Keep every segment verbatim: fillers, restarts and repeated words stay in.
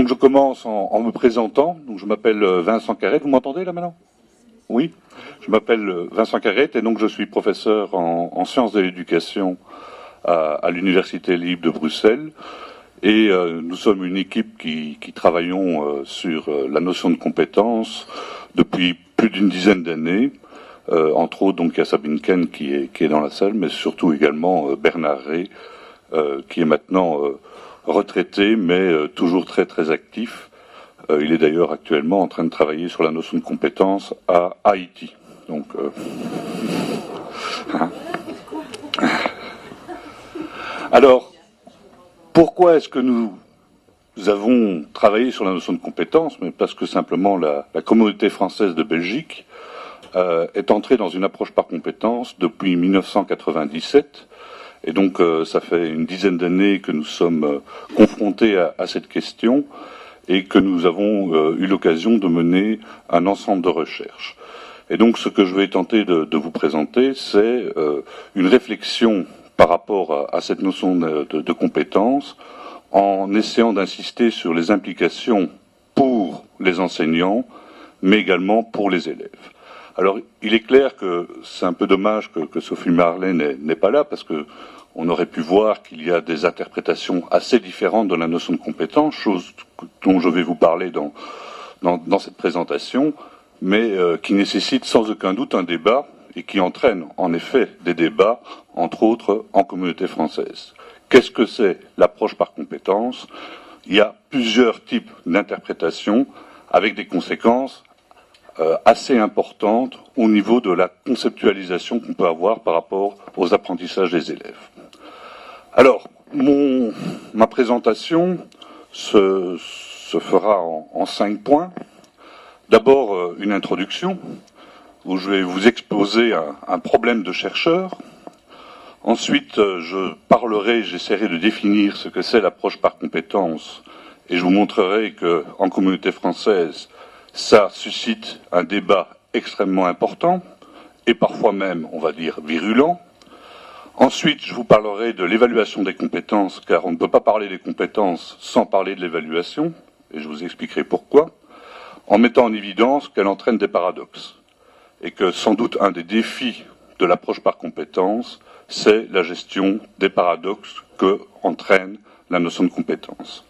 donc je commence en, en me présentant. Donc je m'appelle Vincent Carrette. Vous m'entendez là maintenant? Oui. Je m'appelle Vincent Carrette et donc je suis professeur en, en sciences de l'éducation à, à l'Université libre de Bruxelles. Et euh, nous sommes une équipe qui, qui travaillons euh, sur euh, la notion de compétence depuis plus d'une dizaine d'années. Euh, entre autres, donc il y a Sabine Ken qui est, qui est dans la salle, mais surtout également euh, Bernard Rey, euh, qui est maintenant euh, retraité, mais euh, toujours très très actif. Euh, il est d'ailleurs actuellement en train de travailler sur la notion de compétence à Haïti. Donc, euh... alors, pourquoi est-ce que nous avons travaillé sur la notion de compétence? Mais parce que simplement la, la communauté française de Belgique euh, est entrée dans une approche par compétence depuis mille neuf cent quatre-vingt-dix-sept. Et donc, euh, ça fait une dizaine d'années que nous sommes euh, confrontés à, à cette question et que nous avons euh, eu l'occasion de mener un ensemble de recherches. Et donc, ce que je vais tenter de, de vous présenter, c'est euh, une réflexion par rapport à, à cette notion de, de, de compétence, en essayant d'insister sur les implications pour les enseignants, mais également pour les élèves. Alors, il est clair que c'est un peu dommage que, que Sophie Marlet n'est pas là, parce que on aurait pu voir qu'il y a des interprétations assez différentes de la notion de compétence, chose dont je vais vous parler dans, dans, dans cette présentation, mais euh, qui nécessite sans aucun doute un débat et qui entraîne en effet des débats, entre autres en communauté française. Qu'est-ce que c'est l'approche par compétence? Il y a plusieurs types d'interprétations avec des conséquences euh, assez importantes au niveau de la conceptualisation qu'on peut avoir par rapport aux apprentissages des élèves. Alors, mon, ma présentation se, se fera en, en cinq points. D'abord, euh, une introduction, où je vais vous exposer un, un problème de chercheur. Ensuite, euh, je parlerai, j'essaierai de définir ce que c'est l'approche par compétence, et je vous montrerai que, en communauté française, ça suscite un débat extrêmement important, et parfois même, on va dire, virulent. Ensuite, je vous parlerai de l'évaluation des compétences, car on ne peut pas parler des compétences sans parler de l'évaluation, et je vous expliquerai pourquoi, en mettant en évidence qu'elle entraîne des paradoxes, et que sans doute un des défis de l'approche par compétences, c'est la gestion des paradoxes que entraîne la notion de compétence.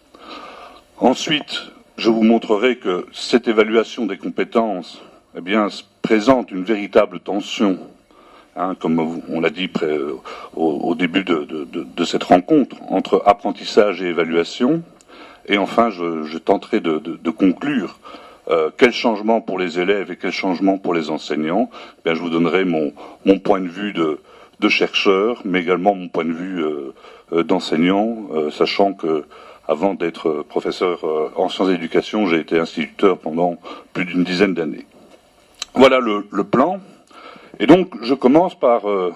Ensuite, je vous montrerai que cette évaluation des compétences, eh bien, présente une véritable tension. Hein, comme on l'a dit près, euh, au, au début de, de, de, de cette rencontre, entre apprentissage et évaluation. Et enfin, je, je tenterai de, de, de conclure euh, quel changement pour les élèves et quel changement pour les enseignants. Eh bien, je vous donnerai mon, mon point de vue de, de chercheur, mais également mon point de vue euh, euh, d'enseignant, euh, sachant que avant d'être professeur euh, en sciences d'éducation, j'ai été instituteur pendant plus d'une dizaine d'années. Voilà le, le plan. Et donc, je commence par, euh,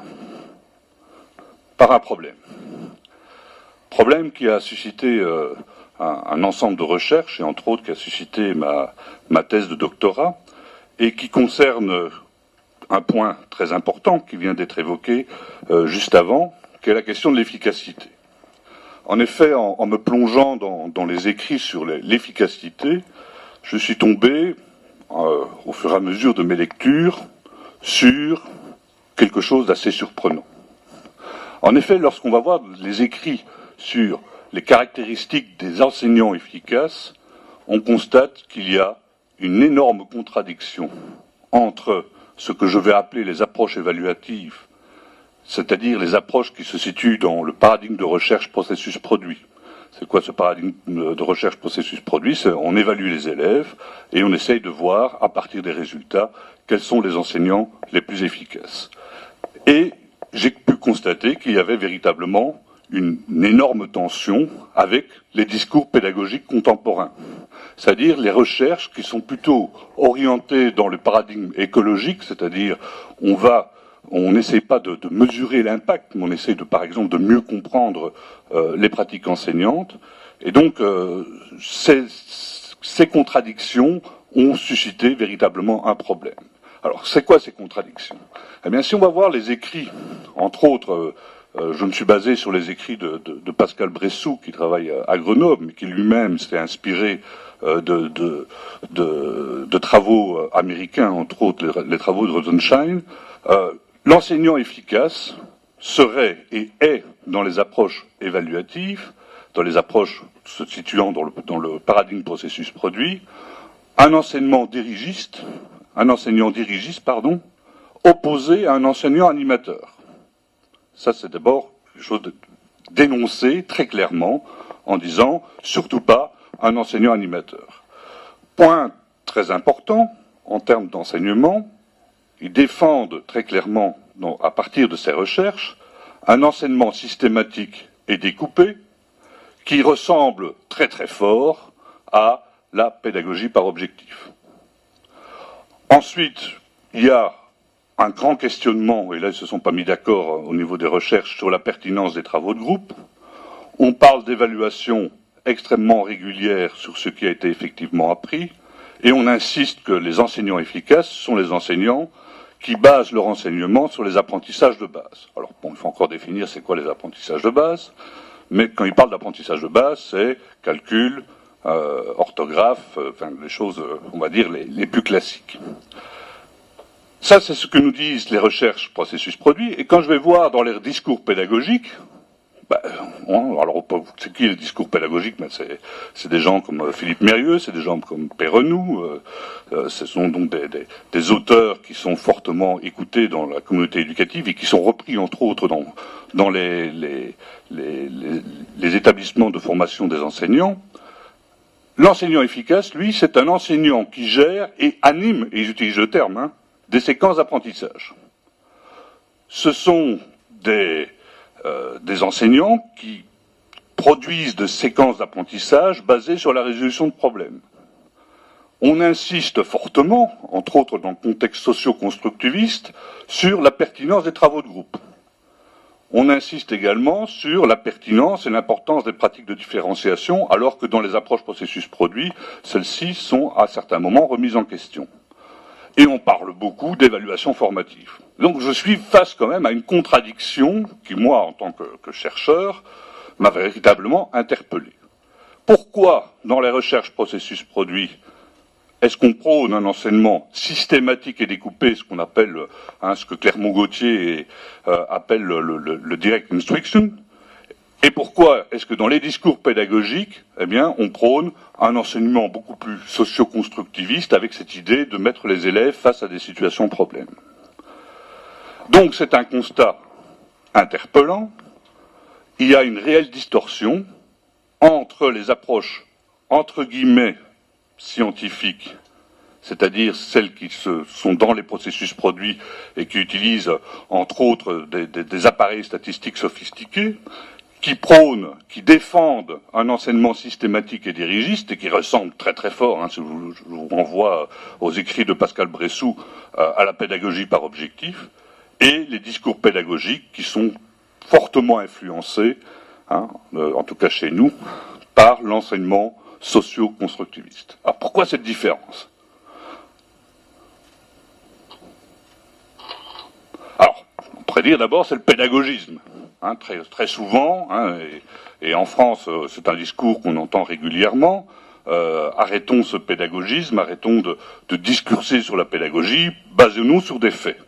par un problème. Problème qui a suscité euh, un, un ensemble de recherches, et entre autres qui a suscité ma, ma thèse de doctorat, et qui concerne un point très important qui vient d'être évoqué euh, juste avant, qui est la question de l'efficacité. En effet, en, en me plongeant dans, dans les écrits sur l'efficacité, je suis tombé, euh, au fur et à mesure de mes lectures, sur quelque chose d'assez surprenant. En effet, lorsqu'on va voir les écrits sur les caractéristiques des enseignants efficaces, on constate qu'il y a une énorme contradiction entre ce que je vais appeler les approches évaluatives, c'est-à-dire les approches qui se situent dans le paradigme de recherche processus-produit. C'est quoi ce paradigme de recherche processus-produit? C'est on évalue les élèves et on essaye de voir, à partir des résultats, quels sont les enseignants les plus efficaces. Et j'ai pu constater qu'il y avait véritablement une, une énorme tension avec les discours pédagogiques contemporains. C'est-à-dire les recherches qui sont plutôt orientées dans le paradigme écologique, c'est-à-dire on va on n'essaie pas de, de mesurer l'impact, mais on essaie de, par exemple, de mieux comprendre euh, les pratiques enseignantes. Et donc, euh, ces, ces contradictions ont suscité véritablement un problème. Alors, c'est quoi ces contradictions? Eh bien, si on va voir les écrits, entre autres, euh, euh, je me suis basé sur les écrits de, de, de Pascal Bressou, qui travaille à, à Grenoble, mais qui lui-même s'est inspiré euh, de, de, de, de travaux américains, entre autres les, les travaux de Rosensheim. Euh, l'enseignant efficace serait et est, dans les approches évaluatives, dans les approches se situant dans le, dans le paradigme processus produit, un enseignement dirigiste, un enseignant dirigiste, pardon, opposé à un enseignant animateur. Ça, c'est d'abord quelque chose de dénoncé très clairement en disant surtout pas un enseignant animateur. Point très important en termes d'enseignement, ils défendent très clairement, non, à partir de ces recherches, un enseignement systématique et découpé qui ressemble très très fort à la pédagogie par objectif. Ensuite, il y a un grand questionnement, et là ils ne se sont pas mis d'accord au niveau des recherches sur la pertinence des travaux de groupe. On parle d'évaluation extrêmement régulière sur ce qui a été effectivement appris, et on insiste que les enseignants efficaces sont les enseignants qui basent leur enseignement sur les apprentissages de base. Alors bon, il faut encore définir c'est quoi les apprentissages de base, mais quand ils parlent d'apprentissage de base, c'est calcul, euh, orthographe, euh, enfin les choses, euh, on va dire, les, les plus classiques. Ça, c'est ce que nous disent les recherches processus produits, et quand je vais voir dans leurs discours pédagogiques, ben, alors c'est qui les discours pédagogiques? Ben, c'est, c'est des gens comme Philippe Mérieux, c'est des gens comme Perrenou, euh, euh, ce sont donc des, des, des auteurs qui sont fortement écoutés dans la communauté éducative et qui sont repris entre autres dans, dans les, les, les, les, les établissements de formation des enseignants. L'enseignant efficace, lui, c'est un enseignant qui gère et anime, et j'utilise le terme, hein, des séquences d'apprentissage. Ce sont des Euh, des enseignants qui produisent des séquences d'apprentissage basées sur la résolution de problèmes. On insiste fortement, entre autres dans le contexte socio-constructiviste, sur la pertinence des travaux de groupe. On insiste également sur la pertinence et l'importance des pratiques de différenciation, alors que dans les approches processus produits, celles-ci sont à certains moments remises en question. Et on parle beaucoup d'évaluation formative. Donc je suis face quand même à une contradiction qui, moi, en tant que, que chercheur, m'a véritablement interpellé. Pourquoi, dans les recherches processus produits, est-ce qu'on prône un enseignement systématique et découpé, ce qu'on appelle, hein, ce que Clermont-Gautier euh, appelle le, le, le direct instruction? Et pourquoi est-ce que dans les discours pédagogiques, eh bien, on prône un enseignement beaucoup plus socio-constructiviste avec cette idée de mettre les élèves face à des situations problèmes? Donc c'est un constat interpellant. Il y a une réelle distorsion entre les approches, entre guillemets, scientifiques, c'est-à-dire celles qui se, sont dans les processus produits et qui utilisent, entre autres, des, des, des appareils statistiques sophistiqués, qui prônent, qui défendent un enseignement systématique et dirigiste, et qui ressemble très très fort, hein, je, vous, je vous renvoie aux écrits de Pascal Bressou, euh, à la pédagogie par objectif, et les discours pédagogiques qui sont fortement influencés, hein, euh, en tout cas chez nous, par l'enseignement socio-constructiviste. Alors pourquoi cette différence? Alors, on pourrait dire d'abord c'est le pédagogisme. Hein, très, très souvent, hein, et, et en France, euh, c'est un discours qu'on entend régulièrement, euh, arrêtons ce pédagogisme, arrêtons de, de discourser sur la pédagogie, basons-nous sur des faits.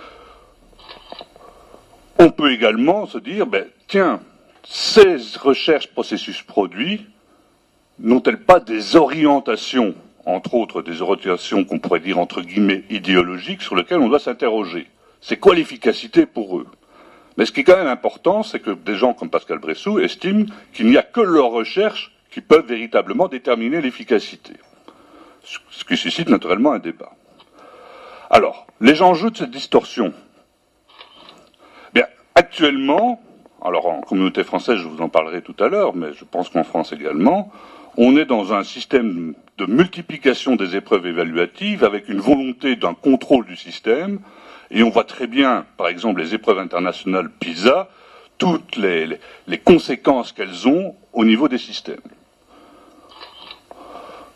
On peut également se dire, ben, tiens, ces recherches processus produits n'ont-elles pas des orientations, entre autres des orientations qu'on pourrait dire entre guillemets idéologiques, sur lesquelles on doit s'interroger? C'est quoi l'efficacité pour eux? Mais ce qui est quand même important, c'est que des gens comme Pascal Bressou estiment qu'il n'y a que leurs recherches qui peuvent véritablement déterminer l'efficacité. Ce qui suscite naturellement un débat. Alors, les enjeux de cette distorsion. Bien, actuellement, alors en communauté française, je vous en parlerai tout à l'heure, mais je pense qu'en France également, on est dans un système de multiplication des épreuves évaluatives avec une volonté d'un contrôle du système. Et on voit très bien, par exemple, les épreuves internationales PISA, toutes les, les, les conséquences qu'elles ont au niveau des systèmes.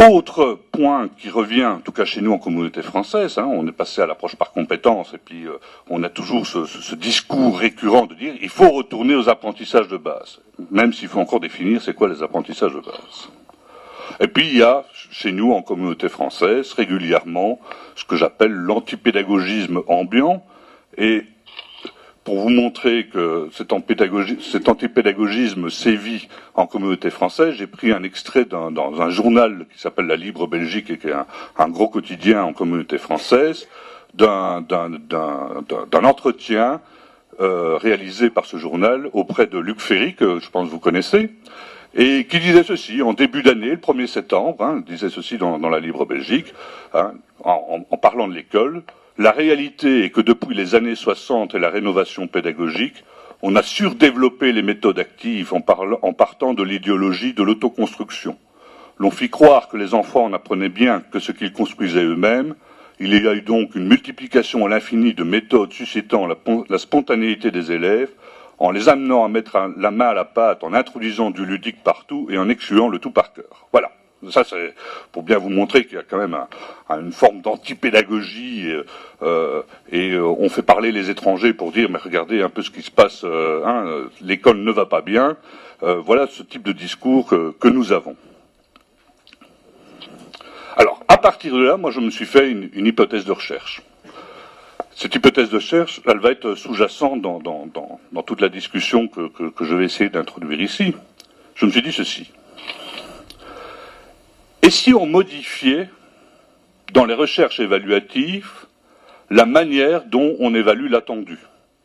Autre point qui revient, en tout cas chez nous en communauté française, hein, on est passé à l'approche par compétence, et puis euh, on a toujours ce, ce, ce discours récurrent de dire il faut retourner aux apprentissages de base, même s'il faut encore définir c'est quoi les apprentissages de base. Et puis il y a chez nous en communauté française régulièrement ce que j'appelle l'antipédagogisme ambiant, et pour vous montrer que cet, cet antipédagogisme sévit en communauté française, j'ai pris un extrait d'un, dans un journal qui s'appelle La Libre Belgique et qui est un, un gros quotidien en communauté française, d'un, d'un, d'un, d'un entretien euh, réalisé par ce journal auprès de Luc Ferry, que je pense que vous connaissez, et qui disait ceci, en début d'année, le premier septembre, hein, disait ceci dans, dans La Libre Belgique, hein, en, en parlant de l'école: la réalité est que depuis les années soixante et la rénovation pédagogique, on a surdéveloppé les méthodes actives en, parlant, en partant de l'idéologie de l'autoconstruction. L'on fit croire que les enfants n'apprenaient bien que ce qu'ils construisaient eux-mêmes. Il y a eu donc une multiplication à l'infini de méthodes suscitant la, la spontanéité des élèves, en les amenant à mettre la main à la pâte, en introduisant du ludique partout et en excluant le tout par cœur. Voilà. Ça, c'est pour bien vous montrer qu'il y a quand même un, une forme d'antipédagogie euh, et euh, on fait parler les étrangers pour dire mais regardez un peu ce qui se passe, euh, hein, l'école ne va pas bien. Euh, voilà ce type de discours que, que nous avons. Alors, à partir de là, moi je me suis fait une, une hypothèse de recherche. Cette hypothèse de recherche, elle va être sous-jacente dans, dans, dans, dans toute la discussion que, que, que je vais essayer d'introduire ici. Je me suis dit ceci. Et si on modifiait, dans les recherches évaluatives, la manière dont on évalue l'attendu?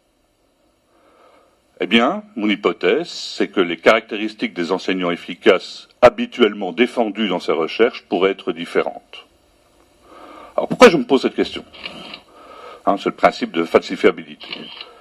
Eh bien, mon hypothèse, c'est que les caractéristiques des enseignants efficaces habituellement défendues dans ces recherches pourraient être différentes. Alors pourquoi je me pose cette question? Hein, c'est le principe de falsifiabilité.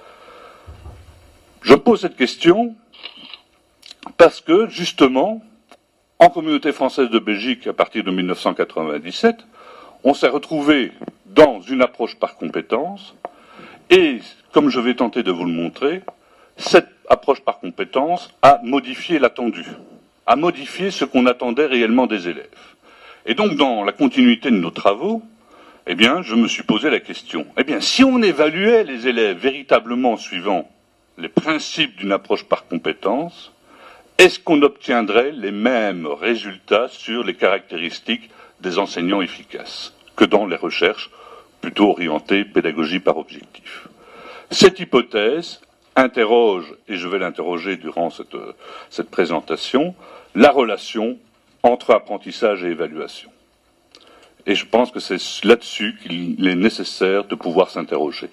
Je me pose cette question parce que, justement, en communauté française de Belgique, à partir de mille neuf cent quatre-vingt-dix-sept, on s'est retrouvé dans une approche par compétence, et, comme je vais tenter de vous le montrer, cette approche par compétence a modifié l'attendu, a modifié ce qu'on attendait réellement des élèves. Et donc, dans la continuité de nos travaux, eh bien, je me suis posé la question, eh bien, si on évaluait les élèves véritablement suivant les principes d'une approche par compétence, est-ce qu'on obtiendrait les mêmes résultats sur les caractéristiques des enseignants efficaces que dans les recherches plutôt orientées pédagogie par objectif? Cette hypothèse interroge, et je vais l'interroger durant cette, cette présentation, la relation entre apprentissage et évaluation. Et je pense que c'est là-dessus qu'il est nécessaire de pouvoir s'interroger.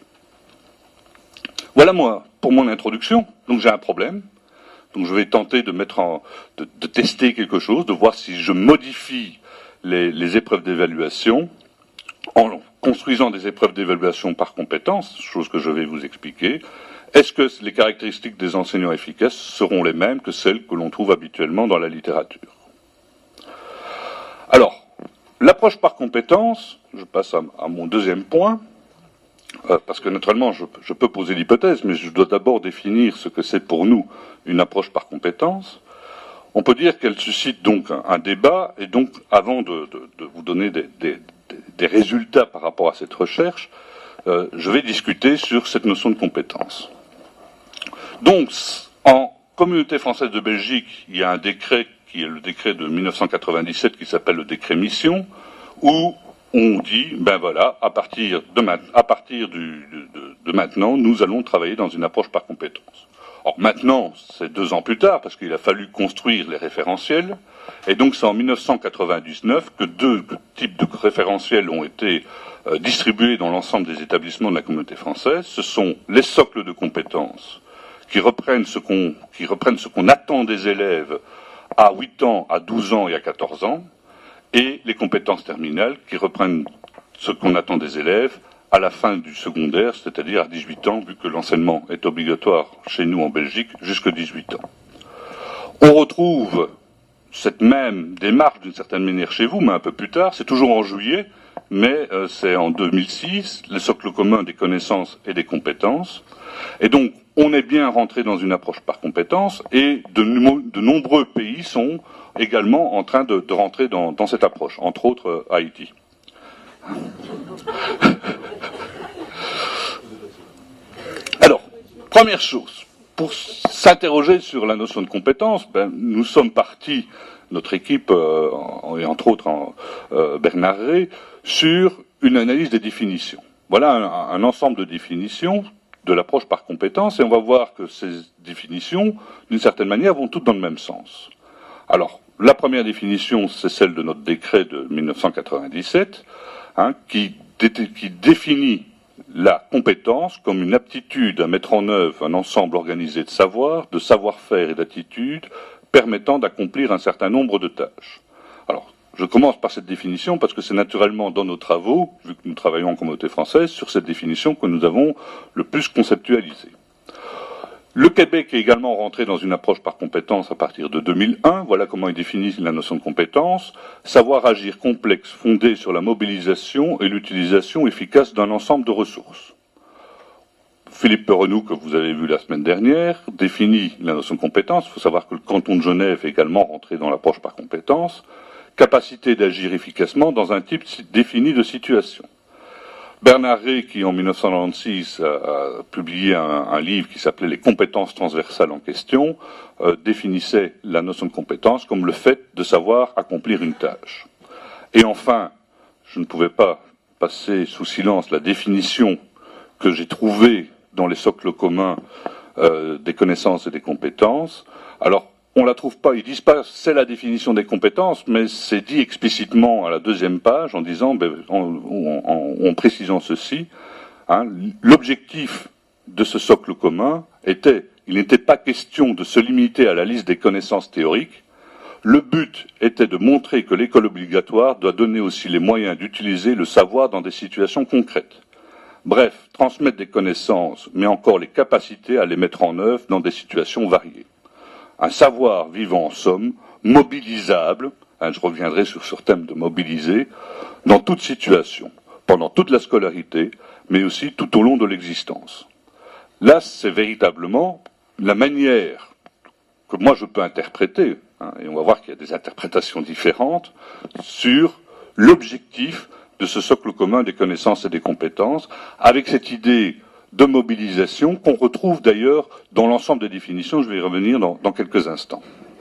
Voilà moi, pour mon introduction. Donc j'ai un problème. Donc je vais tenter de mettre en, de, de tester quelque chose, de voir si je modifie les, les épreuves d'évaluation en construisant des épreuves d'évaluation par compétence, chose que je vais vous expliquer. Est-ce que les caractéristiques des enseignants efficaces seront les mêmes que celles que l'on trouve habituellement dans la littérature? Alors, l'approche par compétence, je passe à, à mon deuxième point, euh, parce que naturellement je, je peux poser l'hypothèse, mais je dois d'abord définir ce que c'est pour nous une approche par compétence. On peut dire qu'elle suscite donc un, un débat, et donc avant de, de, de vous donner des, des, des résultats par rapport à cette recherche, euh, je vais discuter sur cette notion de compétence. Donc, en communauté française de Belgique, il y a un décret qui est le décret de mille neuf cent quatre-vingt-dix-sept qui s'appelle le décret mission, où on dit, ben voilà, à partir de, à partir du, de, de maintenant, nous allons travailler dans une approche par compétence. Or maintenant, c'est deux ans plus tard, parce qu'il a fallu construire les référentiels, et donc c'est en mille neuf cent quatre-vingt-dix-neuf que deux types de référentiels ont été euh, distribués dans l'ensemble des établissements de la communauté française. Ce sont les socles de compétences, qui reprennent ce qu'on, qui reprennent ce qu'on attend des élèves à huit ans, à douze ans et à quatorze ans, et les compétences terminales, qui reprennent ce qu'on attend des élèves à la fin du secondaire, c'est-à-dire à dix-huit ans, vu que l'enseignement est obligatoire chez nous en Belgique jusqu'à dix-huit ans. On retrouve cette même démarche d'une certaine manière chez vous, mais un peu plus tard, c'est toujours en juillet, mais euh, c'est en deux mille six, le socle commun des connaissances et des compétences. Et donc, on est bien rentré dans une approche par compétences, et de, de nombreux pays sont également en train de, de rentrer dans, dans cette approche, entre autres euh, Haïti. Alors, première chose, pour s'interroger sur la notion de compétence, ben, nous sommes partis, notre équipe, euh, et entre autres en, euh, Bernard Rey, sur une analyse des définitions. Voilà un, un ensemble de définitions de l'approche par compétence, et on va voir que ces définitions, d'une certaine manière, vont toutes dans le même sens. Alors, la première définition, c'est celle de notre décret de mille neuf cent quatre-vingt-dix-sept, hein, qui, qui définit la compétence comme une aptitude à mettre en œuvre un ensemble organisé de savoir, de savoir-faire et d'attitudes permettant d'accomplir un certain nombre de tâches. Alors, je commence par cette définition parce que c'est naturellement dans nos travaux, vu que nous travaillons en communauté française, sur cette définition que nous avons le plus conceptualisée. Le Québec est également rentré dans une approche par compétence à partir de deux mille un. Voilà comment il définit la notion de compétence. Savoir agir complexe fondé sur la mobilisation et l'utilisation efficace d'un ensemble de ressources. Philippe Perrenoud, que vous avez vu la semaine dernière, définit la notion de compétence. Il faut savoir que le canton de Genève est également rentré dans l'approche par compétence. Capacité d'agir efficacement dans un type défini de situation. Bernard Rey, qui en mille neuf cent quatre-vingt-seize a, a publié un, un livre qui s'appelait Les compétences transversales en question, euh, définissait la notion de compétence comme le fait de savoir accomplir une tâche. Et enfin, je ne pouvais pas passer sous silence la définition que j'ai trouvée dans les socles communs euh, des connaissances et des compétences. Alors, on la trouve pas, ils disent pas c'est la définition des compétences, mais c'est dit explicitement à la deuxième page en disant, ben, en, en, en précisant ceci, hein, l'objectif de ce socle commun était, il n'était pas question de se limiter à la liste des connaissances théoriques, le but était de montrer que l'école obligatoire doit donner aussi les moyens d'utiliser le savoir dans des situations concrètes. Bref, transmettre des connaissances, mais encore les capacités à les mettre en œuvre dans des situations variées. Un savoir vivant en somme, mobilisable, hein, je reviendrai sur ce thème de mobiliser, dans toute situation, pendant toute la scolarité, mais aussi tout au long de l'existence. Là, c'est véritablement la manière que moi je peux interpréter, hein, et on va voir qu'il y a des interprétations différentes, sur l'objectif de ce socle commun des connaissances et des compétences, avec cette idée de mobilisation qu'on retrouve d'ailleurs dans l'ensemble des définitions. Je vais y revenir dans, dans quelques instants.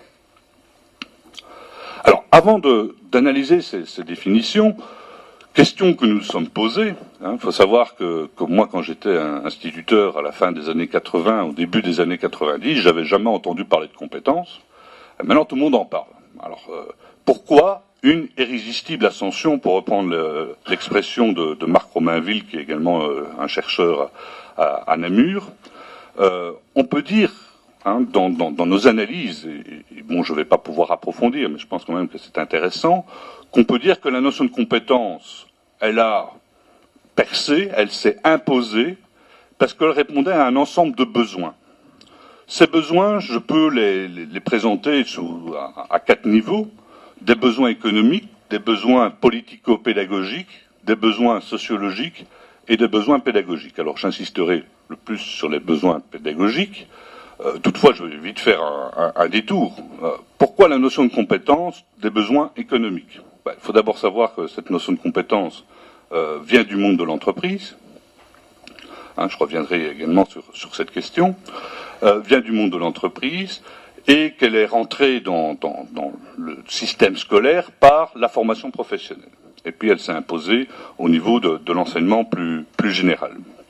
Alors, avant d'analyser ces, ces définitions, question que nous nous sommes posées, il hein, faut savoir que, que moi, quand j'étais instituteur à la fin des années quatre-vingts, au début des années quatre-vingt-dix, j'avais jamais entendu parler de compétences. Et maintenant, tout le monde en parle. Alors, euh, pourquoi une irrésistible ascension, pour reprendre l'expression de, de Marc Romainville, qui est également euh, un chercheur à, à Namur, euh, on peut dire, hein, dans, dans, dans nos analyses, et, et bon, je ne vais pas pouvoir approfondir, mais je pense quand même que c'est intéressant, qu'on peut dire que la notion de compétence, elle a percé, elle s'est imposée, parce qu'elle répondait à un ensemble de besoins. Ces besoins, je peux les, les, les présenter sous, à, à quatre niveaux. Des besoins économiques, des besoins politico-pédagogiques, des besoins sociologiques et des besoins pédagogiques. Alors j'insisterai le plus sur les besoins pédagogiques. Euh, toutefois, je vais vite faire un, un, un détour. Euh, pourquoi la notion de compétence des besoins économiques? Ben, il faut d'abord savoir que cette notion de compétence euh, vient du monde de l'entreprise. Hein, je reviendrai également sur, sur cette question. Euh, vient du monde de l'entreprise. Et qu'elle est rentrée dans, dans, dans le système scolaire par la formation professionnelle. Et puis elle s'est imposée au niveau de, de l'enseignement plus, plus général.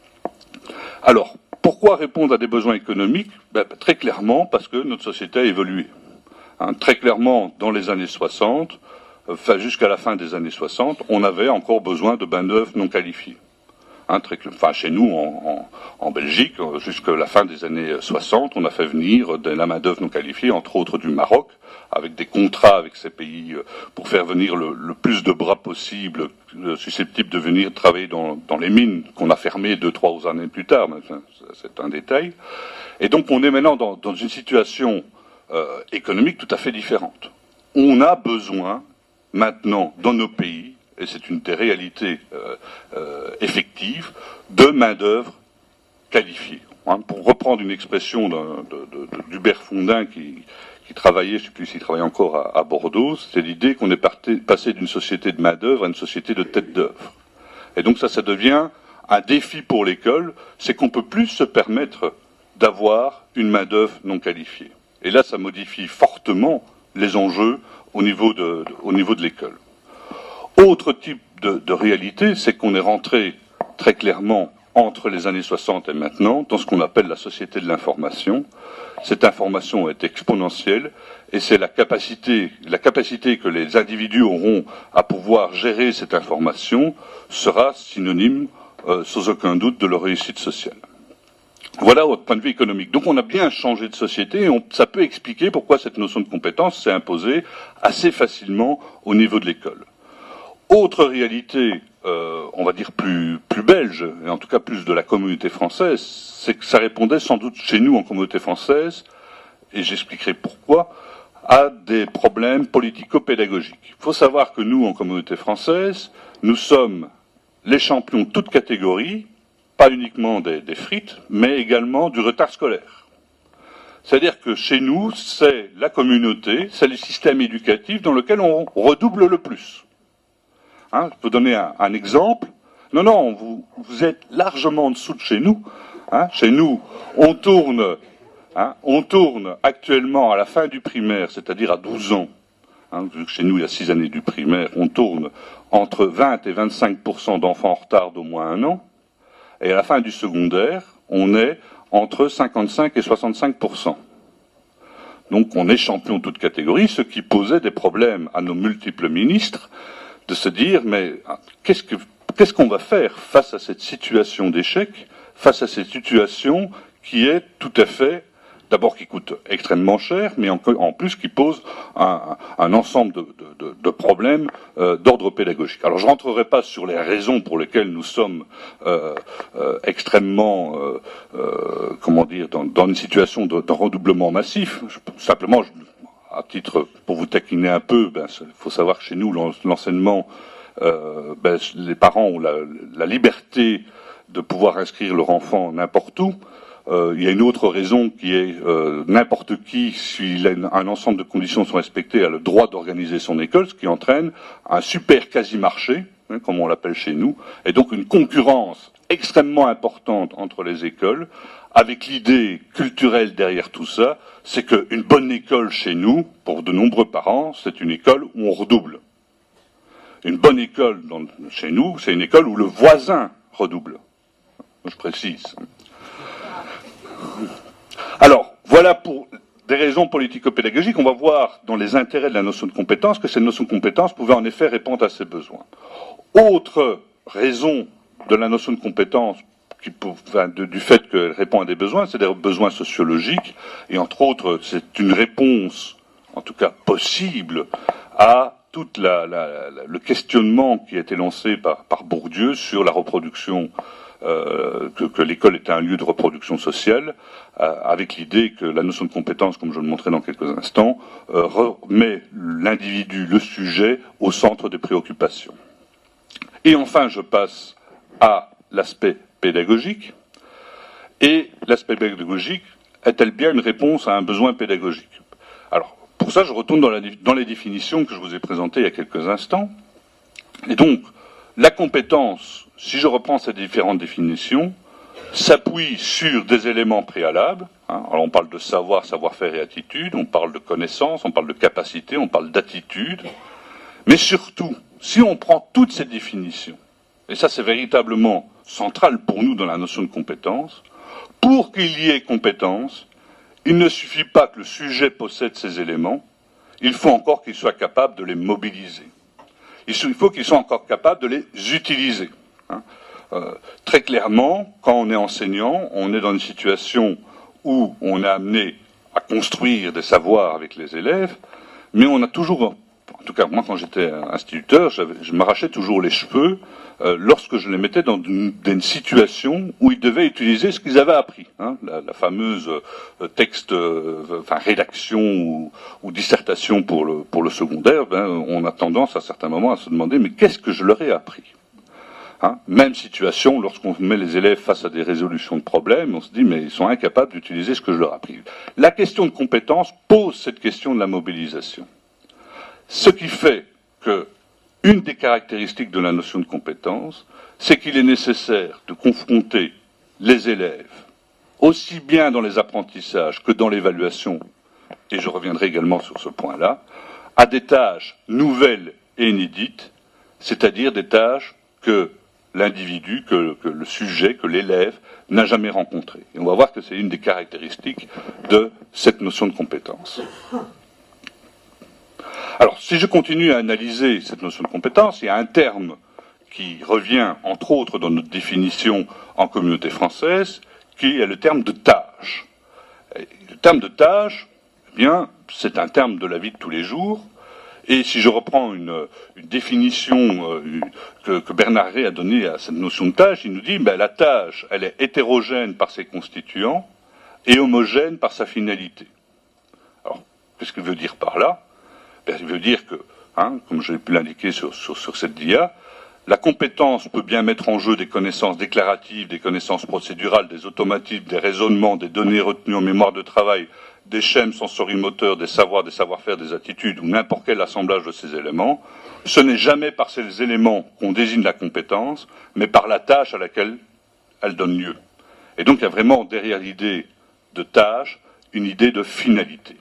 Alors, pourquoi répondre à des besoins économiques? Ben, très clairement, parce que notre société a évolué. Hein, très clairement, dans les années soixante, enfin, jusqu'à la fin des années soixante, on avait encore besoin de main-d'œuvre non qualifiée. Hein, très, enfin, chez nous, en, en, en Belgique, jusqu'à la fin des années soixante, on a fait venir de la main-d'œuvre non qualifiée, entre autres du Maroc, avec des contrats avec ces pays pour faire venir le, le plus de bras possible susceptibles de venir travailler dans, dans les mines qu'on a fermées deux, trois années plus tard, mais c'est un détail. Et donc, on est maintenant dans, dans une situation euh, économique tout à fait différente. On a besoin, maintenant, dans nos pays, et c'est une des réalités euh, euh, effectives, de main-d'œuvre qualifiée. Hein, pour reprendre une expression d'Hubert Fondin qui, qui travaillait, je ne sais plus s'il travaille encore à, à Bordeaux, c'était l'idée qu'on est parté, passé d'une société de main-d'œuvre à une société de tête d'œuvre. Et donc ça, ça devient un défi pour l'école, c'est qu'on ne peut plus se permettre d'avoir une main-d'œuvre non qualifiée. Et là, ça modifie fortement les enjeux au niveau de, au niveau de l'école. Autre type de, de réalité, c'est qu'on est rentré très clairement entre les années soixante et maintenant dans ce qu'on appelle la société de l'information. Cette information est exponentielle et c'est la capacité, la capacité que les individus auront à pouvoir gérer cette information sera synonyme, euh, sans aucun doute, de leur réussite sociale. Voilà votre point de vue économique. Donc on a bien changé de société et on, ça peut expliquer pourquoi cette notion de compétence s'est imposée assez facilement au niveau de l'école. Autre réalité, euh, on va dire plus, plus belge, et en tout cas plus de la communauté française, c'est que ça répondait sans doute chez nous en communauté française, et j'expliquerai pourquoi, à des problèmes politico-pédagogiques. Il faut savoir que nous, en communauté française, nous sommes les champions de toutes catégories, pas uniquement des, des frites, mais également du retard scolaire. C'est-à-dire que chez nous, c'est la communauté, c'est le système éducatif dans lequel on redouble le plus. Hein, je peux donner un, un exemple. Non, non, vous, vous êtes largement en dessous de chez nous. Hein. Chez nous, on tourne, hein, on tourne actuellement à la fin du primaire, c'est-à-dire à douze ans. Hein, vu que chez nous, il y a six années du primaire, on tourne entre vingt et vingt-cinq pour cent d'enfants en retard d'au moins un an. Et à la fin du secondaire, on est entre cinquante-cinq et soixante-cinq pour cent. Donc on est champion de toute catégorie, ce qui posait des problèmes à nos multiples ministres, de se dire, mais qu'est-ce que, qu'est-ce qu'on va faire face à cette situation d'échec, face à cette situation qui est tout à fait, d'abord qui coûte extrêmement cher, mais en, en plus qui pose un, un ensemble de, de, de, de problèmes euh, d'ordre pédagogique. Alors je ne rentrerai pas sur les raisons pour lesquelles nous sommes euh, euh, extrêmement, euh, euh, comment dire, dans, dans une situation de, de redoublement massif. Je, simplement, je, à titre, pour vous taquiner un peu, ben, il faut savoir que chez nous, l'enseignement, euh, ben, les parents ont la, la liberté de pouvoir inscrire leur enfant n'importe où. Euh, il y a une autre raison qui est euh, n'importe qui, s'il a une, un ensemble de conditions sont respectées, a le droit d'organiser son école, ce qui entraîne un super quasi-marché, hein, comme on l'appelle chez nous, et donc une concurrence extrêmement importante entre les écoles, avec l'idée culturelle derrière tout ça, c'est qu'une bonne école chez nous, pour de nombreux parents, c'est une école où on redouble. Une bonne école dans, chez nous, c'est une école où le voisin redouble. Je précise. Alors, voilà pour des raisons politico-pédagogiques. On va voir dans les intérêts de la notion de compétence que cette notion de compétence pouvait en effet répondre à ces besoins. Autre raison de la notion de compétence qui, enfin, de, du fait qu'elle répond à des besoins, c'est des besoins sociologiques, et entre autres, c'est une réponse, en tout cas possible, à tout la, la, la, le questionnement qui a été lancé par, par Bourdieu sur la reproduction, euh, que, que l'école était un lieu de reproduction sociale, euh, avec l'idée que la notion de compétence, comme je le montrerai dans quelques instants, euh, remet l'individu, le sujet, au centre des préoccupations. Et enfin, je passe à l'aspect pédagogique. Et l'aspect pédagogique est-elle bien une réponse à un besoin pédagogique? Alors, pour ça, je retourne dans, la, dans les définitions que je vous ai présentées il y a quelques instants. Et donc, la compétence, si je reprends ces différentes définitions, s'appuie sur des éléments préalables. Hein. Alors, on parle de savoir, savoir-faire et attitude, on parle de connaissance, on parle de capacité, on parle d'attitude. Mais surtout, si on prend toutes ces définitions, et ça c'est véritablement central pour nous dans la notion de compétence, pour qu'il y ait compétence, il ne suffit pas que le sujet possède ces éléments, il faut encore qu'il soit capable de les mobiliser. Il faut qu'il soit encore capable de les utiliser. Hein. Euh, très clairement, quand on est enseignant, on est dans une situation où on est amené à construire des savoirs avec les élèves, mais on a toujours, en tout cas moi quand j'étais instituteur, je m'arrachais toujours les cheveux euh, lorsque je les mettais dans une, une situation où ils devaient utiliser ce qu'ils avaient appris. Hein, la, la fameuse euh, texte, euh, enfin rédaction ou, ou dissertation pour le, pour le secondaire, ben, on a tendance à certains moments à se demander mais qu'est-ce que je leur ai appris? Hein, même situation lorsqu'on met les élèves face à des résolutions de problèmes, on se dit mais ils sont incapables d'utiliser ce que je leur ai appris. La question de compétence pose cette question de la mobilisation. Ce qui fait que une des caractéristiques de la notion de compétence, c'est qu'il est nécessaire de confronter les élèves, aussi bien dans les apprentissages que dans l'évaluation, et je reviendrai également sur ce point-là, à des tâches nouvelles et inédites, c'est-à-dire des tâches que l'individu, que, que le sujet, que l'élève n'a jamais rencontré. Et on va voir que c'est une des caractéristiques de cette notion de compétence. Alors, si je continue à analyser cette notion de compétence, il y a un terme qui revient, entre autres, dans notre définition en communauté française, qui est le terme de tâche. Et le terme de tâche, eh bien, c'est un terme de la vie de tous les jours. Et si je reprends une, une définition euh, que, que Bernard Rey a donnée à cette notion de tâche, il nous dit ben, la tâche, elle est hétérogène par ses constituants et homogène par sa finalité. Alors, qu'est-ce qu'il veut dire par là? Ben, il veut dire que, hein, comme j'ai pu l'indiquer sur, sur, sur cette dia, la compétence peut bien mettre en jeu des connaissances déclaratives, des connaissances procédurales, des automatismes, des raisonnements, des données retenues en mémoire de travail, des schèmes sensorimoteurs, des savoirs, des savoir-faire, des attitudes ou n'importe quel assemblage de ces éléments. Ce n'est jamais par ces éléments qu'on désigne la compétence, mais par la tâche à laquelle elle donne lieu. Et donc il y a vraiment derrière l'idée de tâche une idée de finalité.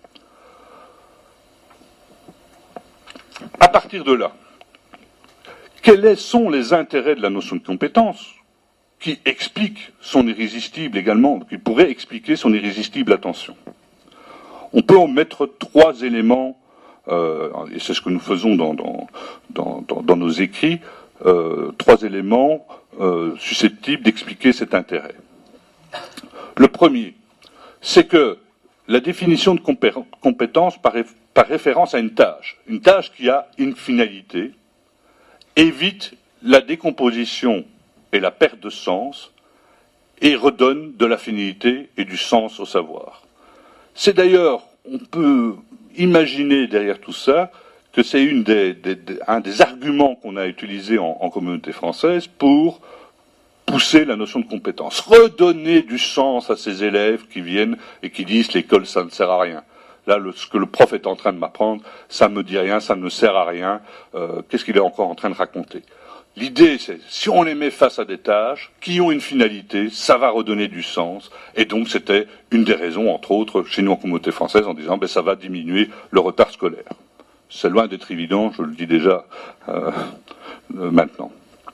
À partir de là, quels sont les intérêts de la notion de compétence qui explique son irrésistible également, qui pourrait expliquer son irrésistible attention? On peut en mettre trois éléments, euh, et c'est ce que nous faisons dans, dans, dans, dans, dans nos écrits, euh, trois éléments euh, susceptibles d'expliquer cet intérêt. Le premier, c'est que la définition de compé compétence par, par référence à une tâche, une tâche qui a une finalité, évite la décomposition et la perte de sens et redonne de la finalité et du sens au savoir. C'est d'ailleurs, on peut imaginer derrière tout ça que c'est une des, des, des, un des arguments qu'on a utilisé en, en communauté française pour pousser la notion de compétence, redonner du sens à ces élèves qui viennent et qui disent l'école ça ne sert à rien. Là, le, ce que le prof est en train de m'apprendre, ça ne me dit rien, ça ne me sert à rien. Euh, Qu'est-ce qu'il est encore en train de raconter? L'idée, c'est, si on les met face à des tâches qui ont une finalité, ça va redonner du sens. Et donc, c'était une des raisons, entre autres, chez nous en communauté française, en disant, ben, ça va diminuer le retard scolaire. C'est loin d'être évident, je le dis déjà euh, euh, maintenant.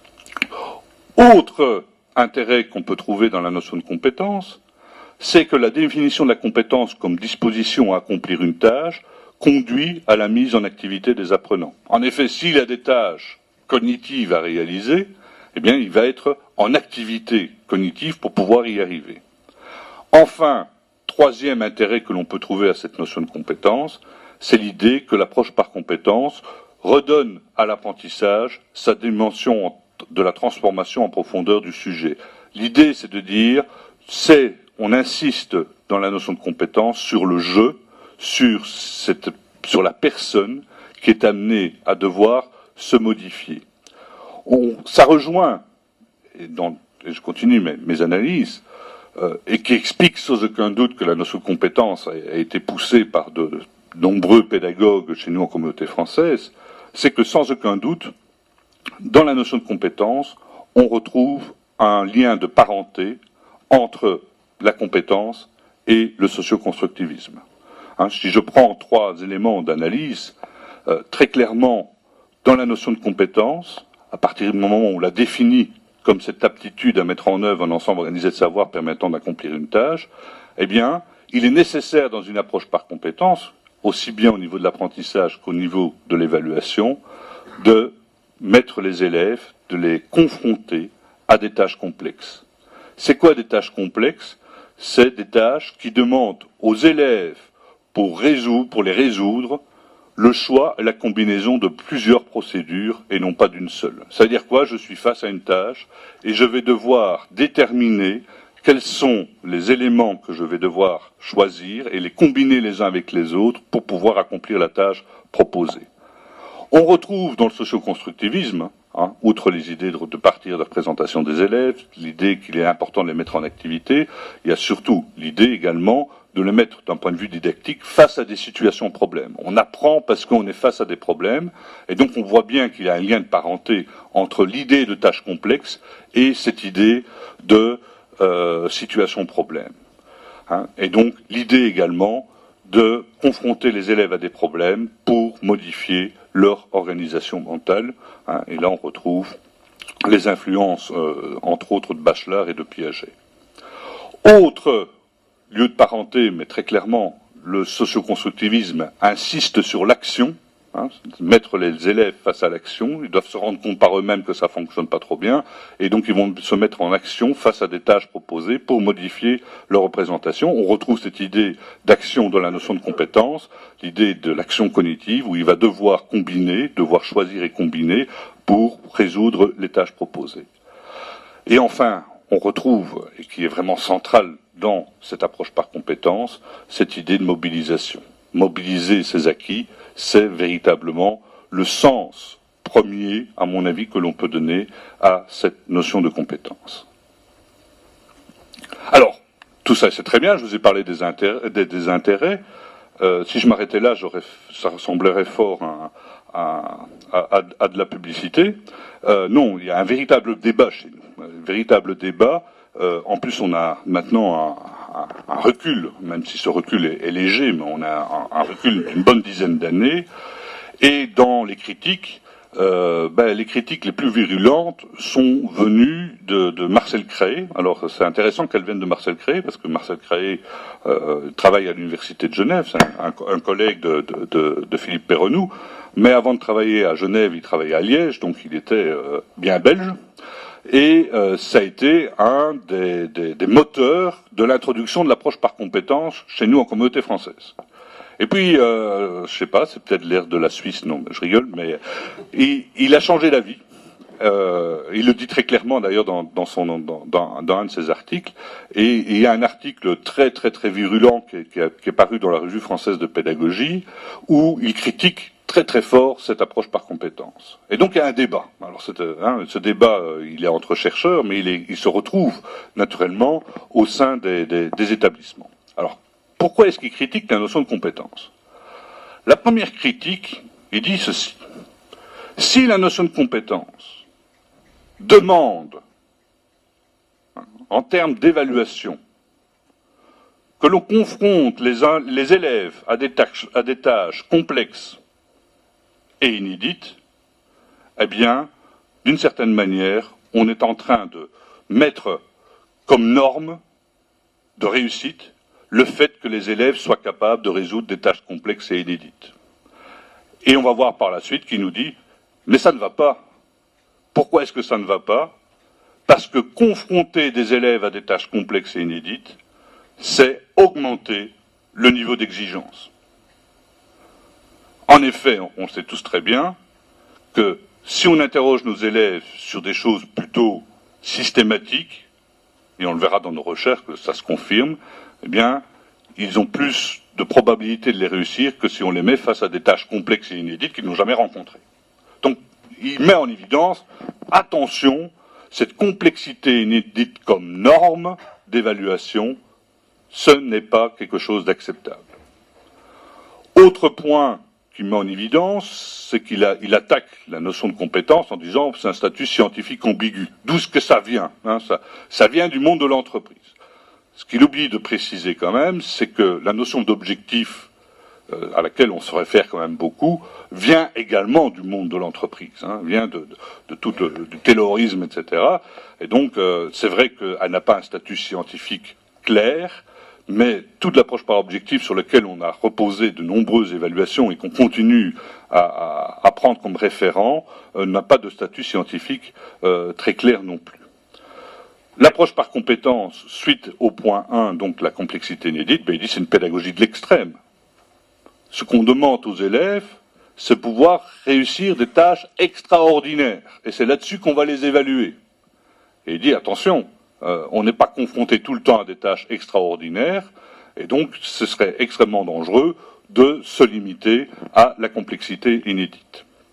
Autre intérêt qu'on peut trouver dans la notion de compétence, c'est que la définition de la compétence comme disposition à accomplir une tâche conduit à la mise en activité des apprenants. En effet, s'il a des tâches cognitives à réaliser, eh bien, il va être en activité cognitive pour pouvoir y arriver. Enfin, troisième intérêt que l'on peut trouver à cette notion de compétence, c'est l'idée que l'approche par compétence redonne à l'apprentissage sa dimension de la transformation en profondeur du sujet. L'idée, c'est de dire, c'est on insiste dans la notion de compétence sur le jeu, sur, cette, sur la personne qui est amenée à devoir se modifier. On, ça rejoint, et, dans, et je continue mes, mes analyses, euh, et qui explique sans aucun doute que la notion de compétence a, a été poussée par de, de nombreux pédagogues chez nous en communauté française, c'est que sans aucun doute, dans la notion de compétence, on retrouve un lien de parenté entre la compétence et le socioconstructivisme. Hein, si je prends trois éléments d'analyse, euh, très clairement, dans la notion de compétence, à partir du moment où on la définit comme cette aptitude à mettre en œuvre un ensemble organisé de savoir permettant d'accomplir une tâche, eh bien, il est nécessaire dans une approche par compétence, aussi bien au niveau de l'apprentissage qu'au niveau de l'évaluation, de mettre les élèves, de les confronter à des tâches complexes. C'est quoi des tâches complexes? C'est des tâches qui demandent aux élèves, pour résoudre, pour les résoudre, le choix et la combinaison de plusieurs procédures et non pas d'une seule. C'est-à-dire quoi? Je suis face à une tâche et je vais devoir déterminer quels sont les éléments que je vais devoir choisir et les combiner les uns avec les autres pour pouvoir accomplir la tâche proposée. On retrouve dans le socioconstructivisme Hein, outre les idées de, de partir de la présentation des élèves, l'idée qu'il est important de les mettre en activité, il y a surtout l'idée également de les mettre d'un point de vue didactique face à des situations problèmes. On apprend parce qu'on est face à des problèmes, et donc on voit bien qu'il y a un lien de parenté entre l'idée de tâches complexes et cette idée de euh, situation problème. Hein, et donc l'idée également de confronter les élèves à des problèmes pour modifier leur organisation mentale. Hein, et là, on retrouve les influences, euh, entre autres, de Bachelard et de Piaget. Autre lieu de parenté, mais très clairement, le socioconstructivisme insiste sur l'action. Hein, mettre les élèves face à l'action, ils doivent se rendre compte par eux-mêmes que ça fonctionne pas trop bien, et donc ils vont se mettre en action face à des tâches proposées pour modifier leur représentation. On retrouve cette idée d'action dans la notion de compétence, l'idée de l'action cognitive, où il va devoir combiner, devoir choisir et combiner pour résoudre les tâches proposées. Et enfin, on retrouve, et qui est vraiment centrale dans cette approche par compétence, cette idée de mobilisation. Mobiliser ses acquis, c'est véritablement le sens premier, à mon avis, que l'on peut donner à cette notion de compétence. Alors, tout ça, c'est très bien, je vous ai parlé des intérêts. Des, des intérêts. Euh, si je m'arrêtais là, ça ressemblerait fort à, à, à, à de la publicité. Euh, non, il y a un véritable débat chez nous, un véritable débat. Euh, en plus, on a maintenant un, un, un recul, même si ce recul est, est léger, mais on a un, un recul d'une bonne dizaine d'années. Et dans les critiques, euh, ben, les critiques les plus virulentes sont venues de, de Marcel Craé. Alors, c'est intéressant qu'elles viennent de Marcel Craé, parce que Marcel Craé euh, travaille à l'Université de Genève, c'est un, un, un collègue de, de, de, de Philippe Perronou. Mais avant de travailler à Genève, il travaillait à Liège, donc il était euh, bien belge. Et euh, ça a été un des, des, des moteurs de l'introduction de l'approche par compétence chez nous en communauté française. Et puis, euh, je sais pas, c'est peut-être l'ère de la Suisse, non, je rigole, mais il, il a changé la vie. Euh, il le dit très clairement d'ailleurs dans, dans, son, dans, dans, dans un de ses articles. Et, et il y a un article très très très virulent qui est, qui, a, qui est paru dans la Revue française de pédagogie où il critique très très fort cette approche par compétence. Et donc il y a un débat. Alors hein, ce débat, euh, il est entre chercheurs, mais il, est, il se retrouve naturellement au sein des, des, des établissements. Alors pourquoi est-ce qu'il critique la notion de compétence? La première critique, il dit ceci. Si la notion de compétence demande, en termes d'évaluation, que l'on confronte les, les élèves à des, tâches, à des tâches complexes et inédites, eh bien, d'une certaine manière, on est en train de mettre comme norme de réussite le fait que les élèves soient capables de résoudre des tâches complexes et inédites. Et on va voir par la suite qui nous dit « mais ça ne va pas ». Pourquoi est-ce que ça ne va pas? Parce que confronter des élèves à des tâches complexes et inédites, c'est augmenter le niveau d'exigence. En effet, on sait tous très bien que si on interroge nos élèves sur des choses plutôt systématiques, et on le verra dans nos recherches que ça se confirme, eh bien, ils ont plus de probabilité de les réussir que si on les met face à des tâches complexes et inédites qu'ils n'ont jamais rencontrées. Donc, il met en évidence, attention, cette complexité inédite comme norme d'évaluation, ce n'est pas quelque chose d'acceptable. Autre point qu'il met en évidence, c'est qu'il a, il attaque la notion de compétence en disant que c'est un statut scientifique ambigu. D'où ce que ça vient, hein, ça, ça vient du monde de l'entreprise. Ce qu'il oublie de préciser quand même, c'est que la notion d'objectif, euh, à laquelle on se réfère quand même beaucoup, vient également du monde de l'entreprise, hein, vient de, de, de tout le, du taylorisme, et cetera. Et donc, euh, c'est vrai qu'elle n'a pas un statut scientifique clair, mais toute l'approche par objectif sur laquelle on a reposé de nombreuses évaluations et qu'on continue à, à, à prendre comme référent euh, n'a pas de statut scientifique euh, très clair non plus. L'approche par compétence, suite au point un, donc la complexité inédite, ben, il dit c'est une pédagogie de l'extrême. Ce qu'on demande aux élèves, c'est pouvoir réussir des tâches extraordinaires. Et c'est là-dessus qu'on va les évaluer. Et il dit attention, euh, on n'est pas confronté tout le temps à des tâches extraordinaires, et donc ce serait extrêmement dangereux de se limiter à la complexité inédite.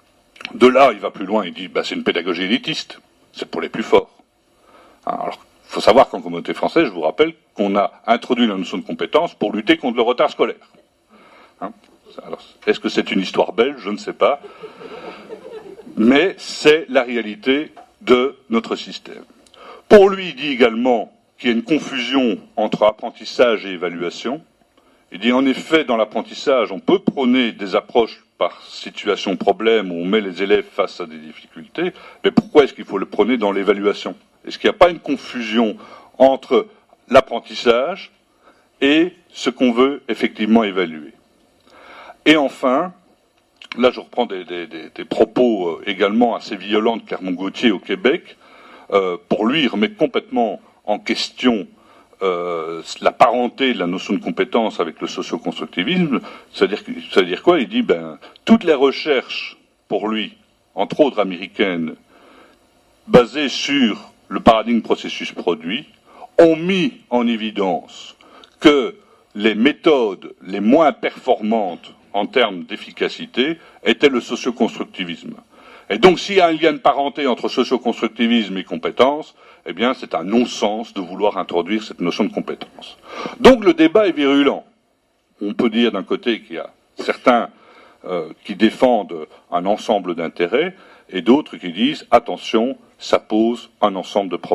De là, il va plus loin, il dit bah, c'est une pédagogie élitiste, c'est pour les plus forts. Alors, il faut savoir qu'en communauté française, je vous rappelle qu'on a introduit la notion de compétence pour lutter contre le retard scolaire. Hein, alors, est-ce que c'est une histoire belge? Je ne sais pas. Mais c'est la réalité de notre système. Pour lui, il dit également qu'il y a une confusion entre apprentissage et évaluation. Il dit en effet, dans l'apprentissage, on peut prôner des approches par situation problème où on met les élèves face à des difficultés, mais pourquoi est-ce qu'il faut le prôner dans l'évaluation? Est-ce qu'il n'y a pas une confusion entre l'apprentissage et ce qu'on veut effectivement évaluer? Et enfin, là je reprends des, des, des, des propos euh, également assez violents de Clermont-Gautier au Québec, euh, pour lui il remet complètement en question euh, la parenté de la notion de compétence avec le socio-constructivisme. C'est-à-dire, c'est-à-dire quoi? Il dit ben toutes les recherches pour lui, entre autres américaines, basées sur le paradigme processus-produit, ont mis en évidence que les méthodes les moins performantes en termes d'efficacité étaient le socio-constructivisme. Et donc, s'il y a un lien de parenté entre socio-constructivisme et compétence, eh bien, c'est un non-sens de vouloir introduire cette notion de compétence. Donc, le débat est virulent. On peut dire d'un côté qu'il y a certains euh, qui défendent un ensemble d'intérêts et d'autres qui disent « attention, ça pose un ensemble de problèmes ».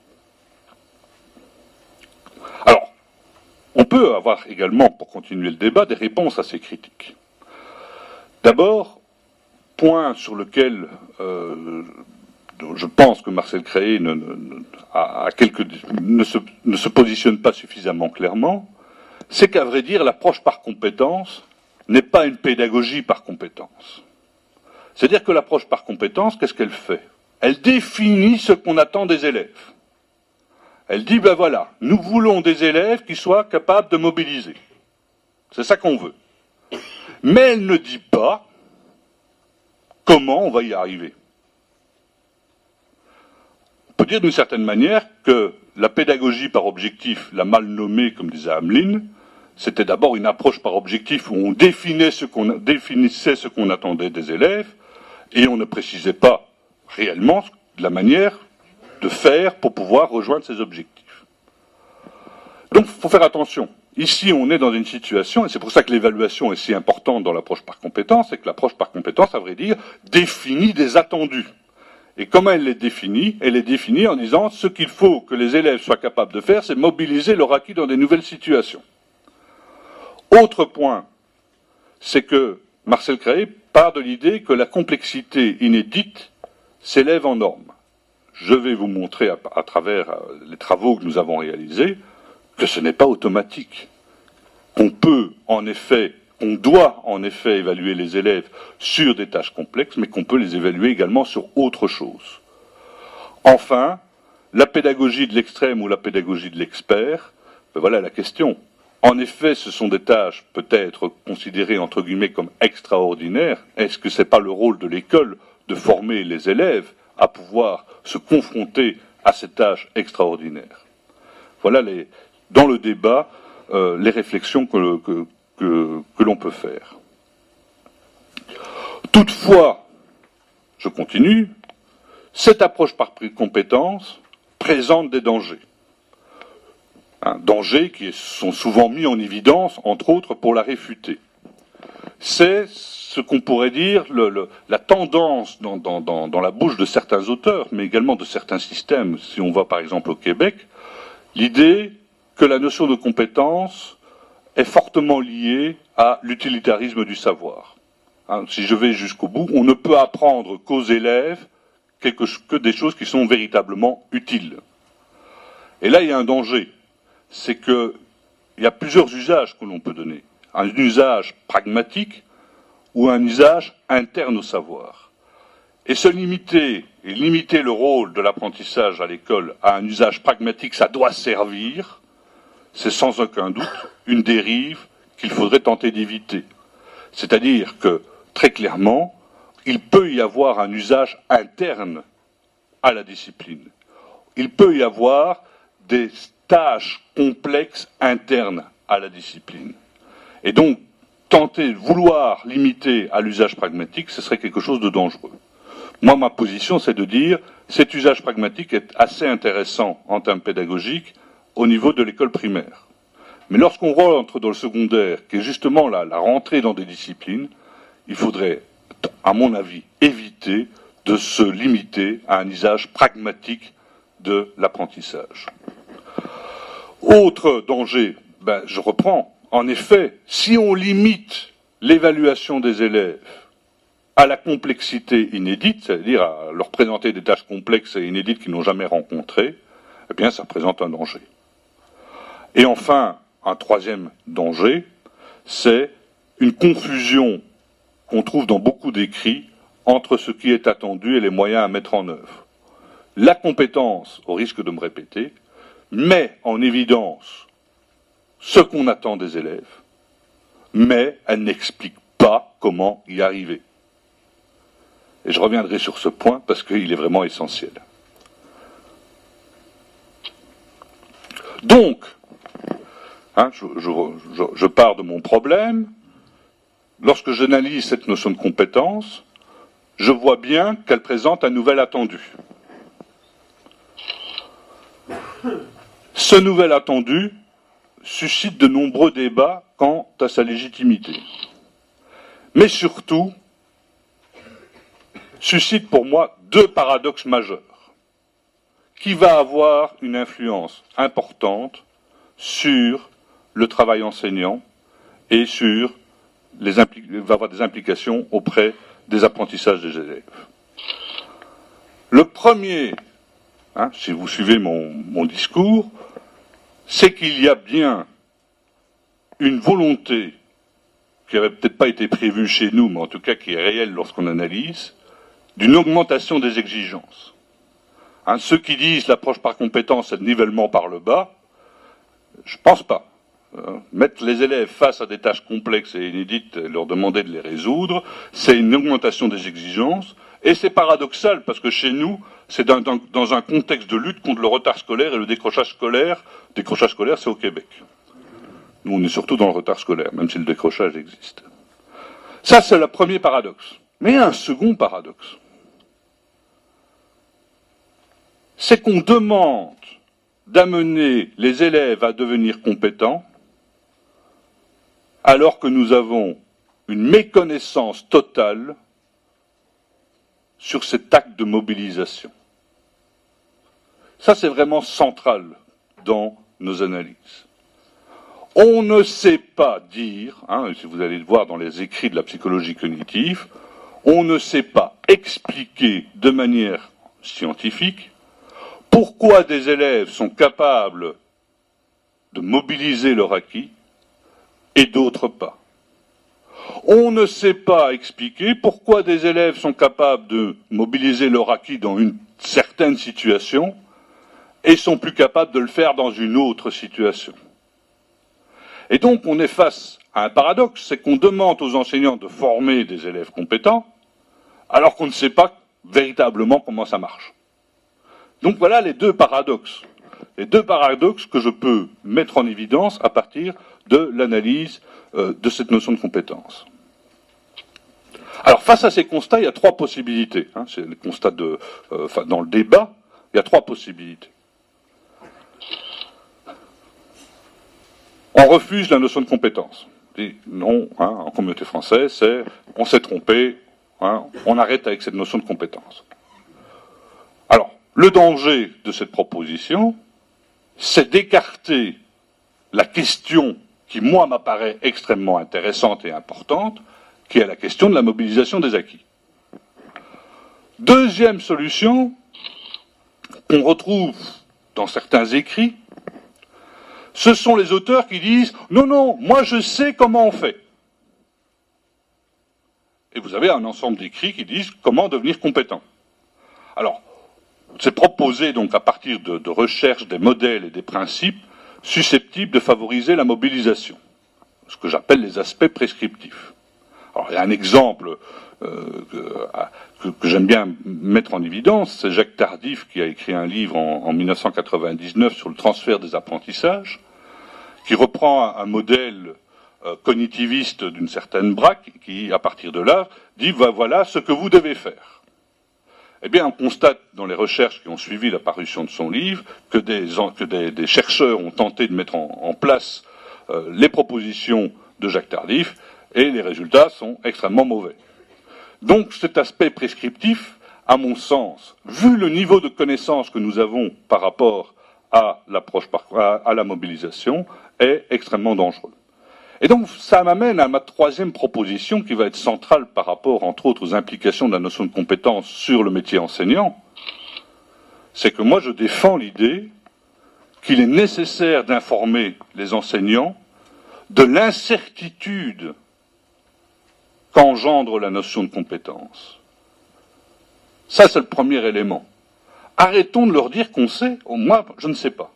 Alors, on peut avoir également, pour continuer le débat, des réponses à ces critiques. D'abord, point sur lequel euh, je pense que Marcel Créé ne, ne, a, a quelque, ne, se, ne se positionne pas suffisamment clairement, c'est qu'à vrai dire, l'approche par compétence n'est pas une pédagogie par compétence. C'est-à-dire que l'approche par compétence, qu'est-ce qu'elle fait? Elle définit ce qu'on attend des élèves. Elle dit, ben voilà, nous voulons des élèves qui soient capables de mobiliser. C'est ça qu'on veut. Mais elle ne dit pas comment on va y arriver. On peut dire d'une certaine manière que la pédagogie par objectif, la mal nommée, comme disait Hamelin, c'était d'abord une approche par objectif où on définissait ce qu'on, définissait ce qu'on attendait des élèves et on ne précisait pas réellement la manière de faire pour pouvoir rejoindre ces objectifs. Donc, il faut faire attention. Ici, on est dans une situation, et c'est pour ça que l'évaluation est si importante dans l'approche par compétence, c'est que l'approche par compétence, à vrai dire, définit des attendus. Et comment elle les définit? Elle les définit en disant ce qu'il faut que les élèves soient capables de faire, c'est mobiliser leur acquis dans des nouvelles situations. Autre point, c'est que Marcel Créé part de l'idée que la complexité inédite s'élève en normes. Je vais vous montrer à, à travers les travaux que nous avons réalisés que ce n'est pas automatique, qu'on peut en effet, qu'on doit en effet évaluer les élèves sur des tâches complexes, mais qu'on peut les évaluer également sur autre chose. Enfin, la pédagogie de l'extrême ou la pédagogie de l'expert, ben voilà la question. En effet, ce sont des tâches peut-être considérées entre guillemets comme extraordinaires. Est-ce que ce n'est pas le rôle de l'école de former les élèves à pouvoir se confronter à ces tâches extraordinaires? Voilà les, dans le débat euh, les réflexions que, que, que, que l'on peut faire. Toutefois, je continue, cette approche par compétence présente des dangers. Hein, dangers qui sont souvent mis en évidence, entre autres, pour la réfuter. C'est ce qu'on pourrait dire le, le, la tendance dans, dans, dans, dans la bouche de certains auteurs, mais également de certains systèmes, si on va par exemple au Québec, l'idée que la notion de compétence est fortement liée à l'utilitarisme du savoir. Hein, si je vais jusqu'au bout, on ne peut apprendre qu'aux élèves quelque, que des choses qui sont véritablement utiles. Et là, il y a un danger, c'est qu'il y a plusieurs usages que l'on peut donner. Un usage pragmatique ou un usage interne au savoir. Et se limiter, et limiter le rôle de l'apprentissage à l'école à un usage pragmatique, ça doit servir, c'est sans aucun doute une dérive qu'il faudrait tenter d'éviter. C'est-à-dire que, très clairement, il peut y avoir un usage interne à la discipline. Il peut y avoir des tâches complexes internes à la discipline. Et donc, tenter, vouloir limiter à l'usage pragmatique, ce serait quelque chose de dangereux. Moi, ma position, c'est de dire, cet usage pragmatique est assez intéressant en termes pédagogiques au niveau de l'école primaire. Mais lorsqu'on rentre dans le secondaire, qui est justement la, la rentrée dans des disciplines, il faudrait, à mon avis, éviter de se limiter à un usage pragmatique de l'apprentissage. Autre danger, ben, je reprends. En effet, si on limite l'évaluation des élèves à la complexité inédite, c'est-à-dire à leur présenter des tâches complexes et inédites qu'ils n'ont jamais rencontrées, eh bien, ça présente un danger. Et enfin, un troisième danger, c'est une confusion qu'on trouve dans beaucoup d'écrits entre ce qui est attendu et les moyens à mettre en œuvre. La compétence, au risque de me répéter, met en évidence ce qu'on attend des élèves, mais elle n'explique pas comment y arriver. Et je reviendrai sur ce point parce qu'il est vraiment essentiel. Donc, hein, je, je, je, je pars de mon problème. Lorsque j'analyse cette notion de compétence, je vois bien qu'elle présente un nouvel attendu. Ce nouvel attendu suscite de nombreux débats quant à sa légitimité. Mais surtout, suscite pour moi deux paradoxes majeurs qui va avoir une influence importante sur le travail enseignant et sur les impli- va avoir des implications auprès des apprentissages des élèves. Le premier, hein, si vous suivez mon, mon discours, c'est qu'il y a bien une volonté qui n'avait peut-être pas été prévue chez nous, mais en tout cas qui est réelle lorsqu'on analyse, d'une augmentation des exigences. Hein, ceux qui disent l'approche par compétence est de nivellement par le bas, je pense pas. Euh, mettre les élèves face à des tâches complexes et inédites et leur demander de les résoudre, c'est une augmentation des exigences, et c'est paradoxal parce que chez nous, c'est dans, dans, dans un contexte de lutte contre le retard scolaire et le décrochage scolaire. Le décrochage scolaire, c'est au Québec. Nous, on est surtout dans le retard scolaire, même si le décrochage existe. Ça, c'est le premier paradoxe. Mais il y a un second paradoxe. C'est qu'on demande d'amener les élèves à devenir compétents alors que nous avons une méconnaissance totale sur cet acte de mobilisation. Ça, c'est vraiment central dans nos analyses. On ne sait pas dire, hein, si vous allez le voir dans les écrits de la psychologie cognitive, on ne sait pas expliquer de manière scientifique pourquoi des élèves sont capables de mobiliser leur acquis et d'autres pas. On ne sait pas expliquer pourquoi des élèves sont capables de mobiliser leur acquis dans une certaine situation et sont plus capables de le faire dans une autre situation. Et donc on est face à un paradoxe, c'est qu'on demande aux enseignants de former des élèves compétents alors qu'on ne sait pas véritablement comment ça marche. Donc voilà les deux paradoxes. Les deux paradoxes que je peux mettre en évidence à partir de l'analyse euh, de cette notion de compétence. Alors face à ces constats, il y a trois possibilités. Hein, c'est le constat de, euh, enfin, dans le débat, il y a trois possibilités. On refuse la notion de compétence. On dit non, hein, en communauté française, c'est on s'est trompé, hein, on arrête avec cette notion de compétence. Alors, le danger de cette proposition, c'est d'écarter la question qui, moi, m'apparaît extrêmement intéressante et importante, qui est la question de la mobilisation des acquis. Deuxième solution, qu'on retrouve dans certains écrits, ce sont les auteurs qui disent « Non, non, moi je sais comment on fait ». Et vous avez un ensemble d'écrits qui disent « Comment devenir compétent ». Alors, c'est proposé donc à partir de, de recherches des modèles et des principes susceptibles de favoriser la mobilisation, ce que j'appelle les aspects prescriptifs. Alors, il y a un exemple euh, que, que j'aime bien mettre en évidence, c'est Jacques Tardif qui a écrit un livre en, en mille neuf cent quatre-vingt-dix-neuf sur le transfert des apprentissages, qui reprend un, un modèle euh, cognitiviste d'une certaine braque qui, à partir de là, dit bah, voilà ce que vous devez faire. Eh bien, on constate dans les recherches qui ont suivi la parution de son livre que des, que des, des chercheurs ont tenté de mettre en, en place euh, les propositions de Jacques Tardif et les résultats sont extrêmement mauvais. Donc cet aspect prescriptif, à mon sens, vu le niveau de connaissance que nous avons par rapport à l'approche à, à la mobilisation, est extrêmement dangereux. Et donc ça m'amène à ma troisième proposition qui va être centrale par rapport, entre autres, aux implications de la notion de compétence sur le métier enseignant. C'est que moi je défends l'idée qu'il est nécessaire d'informer les enseignants de l'incertitude qu'engendre la notion de compétence. Ça, c'est le premier élément. Arrêtons de leur dire qu'on sait, au moins, je ne sais pas.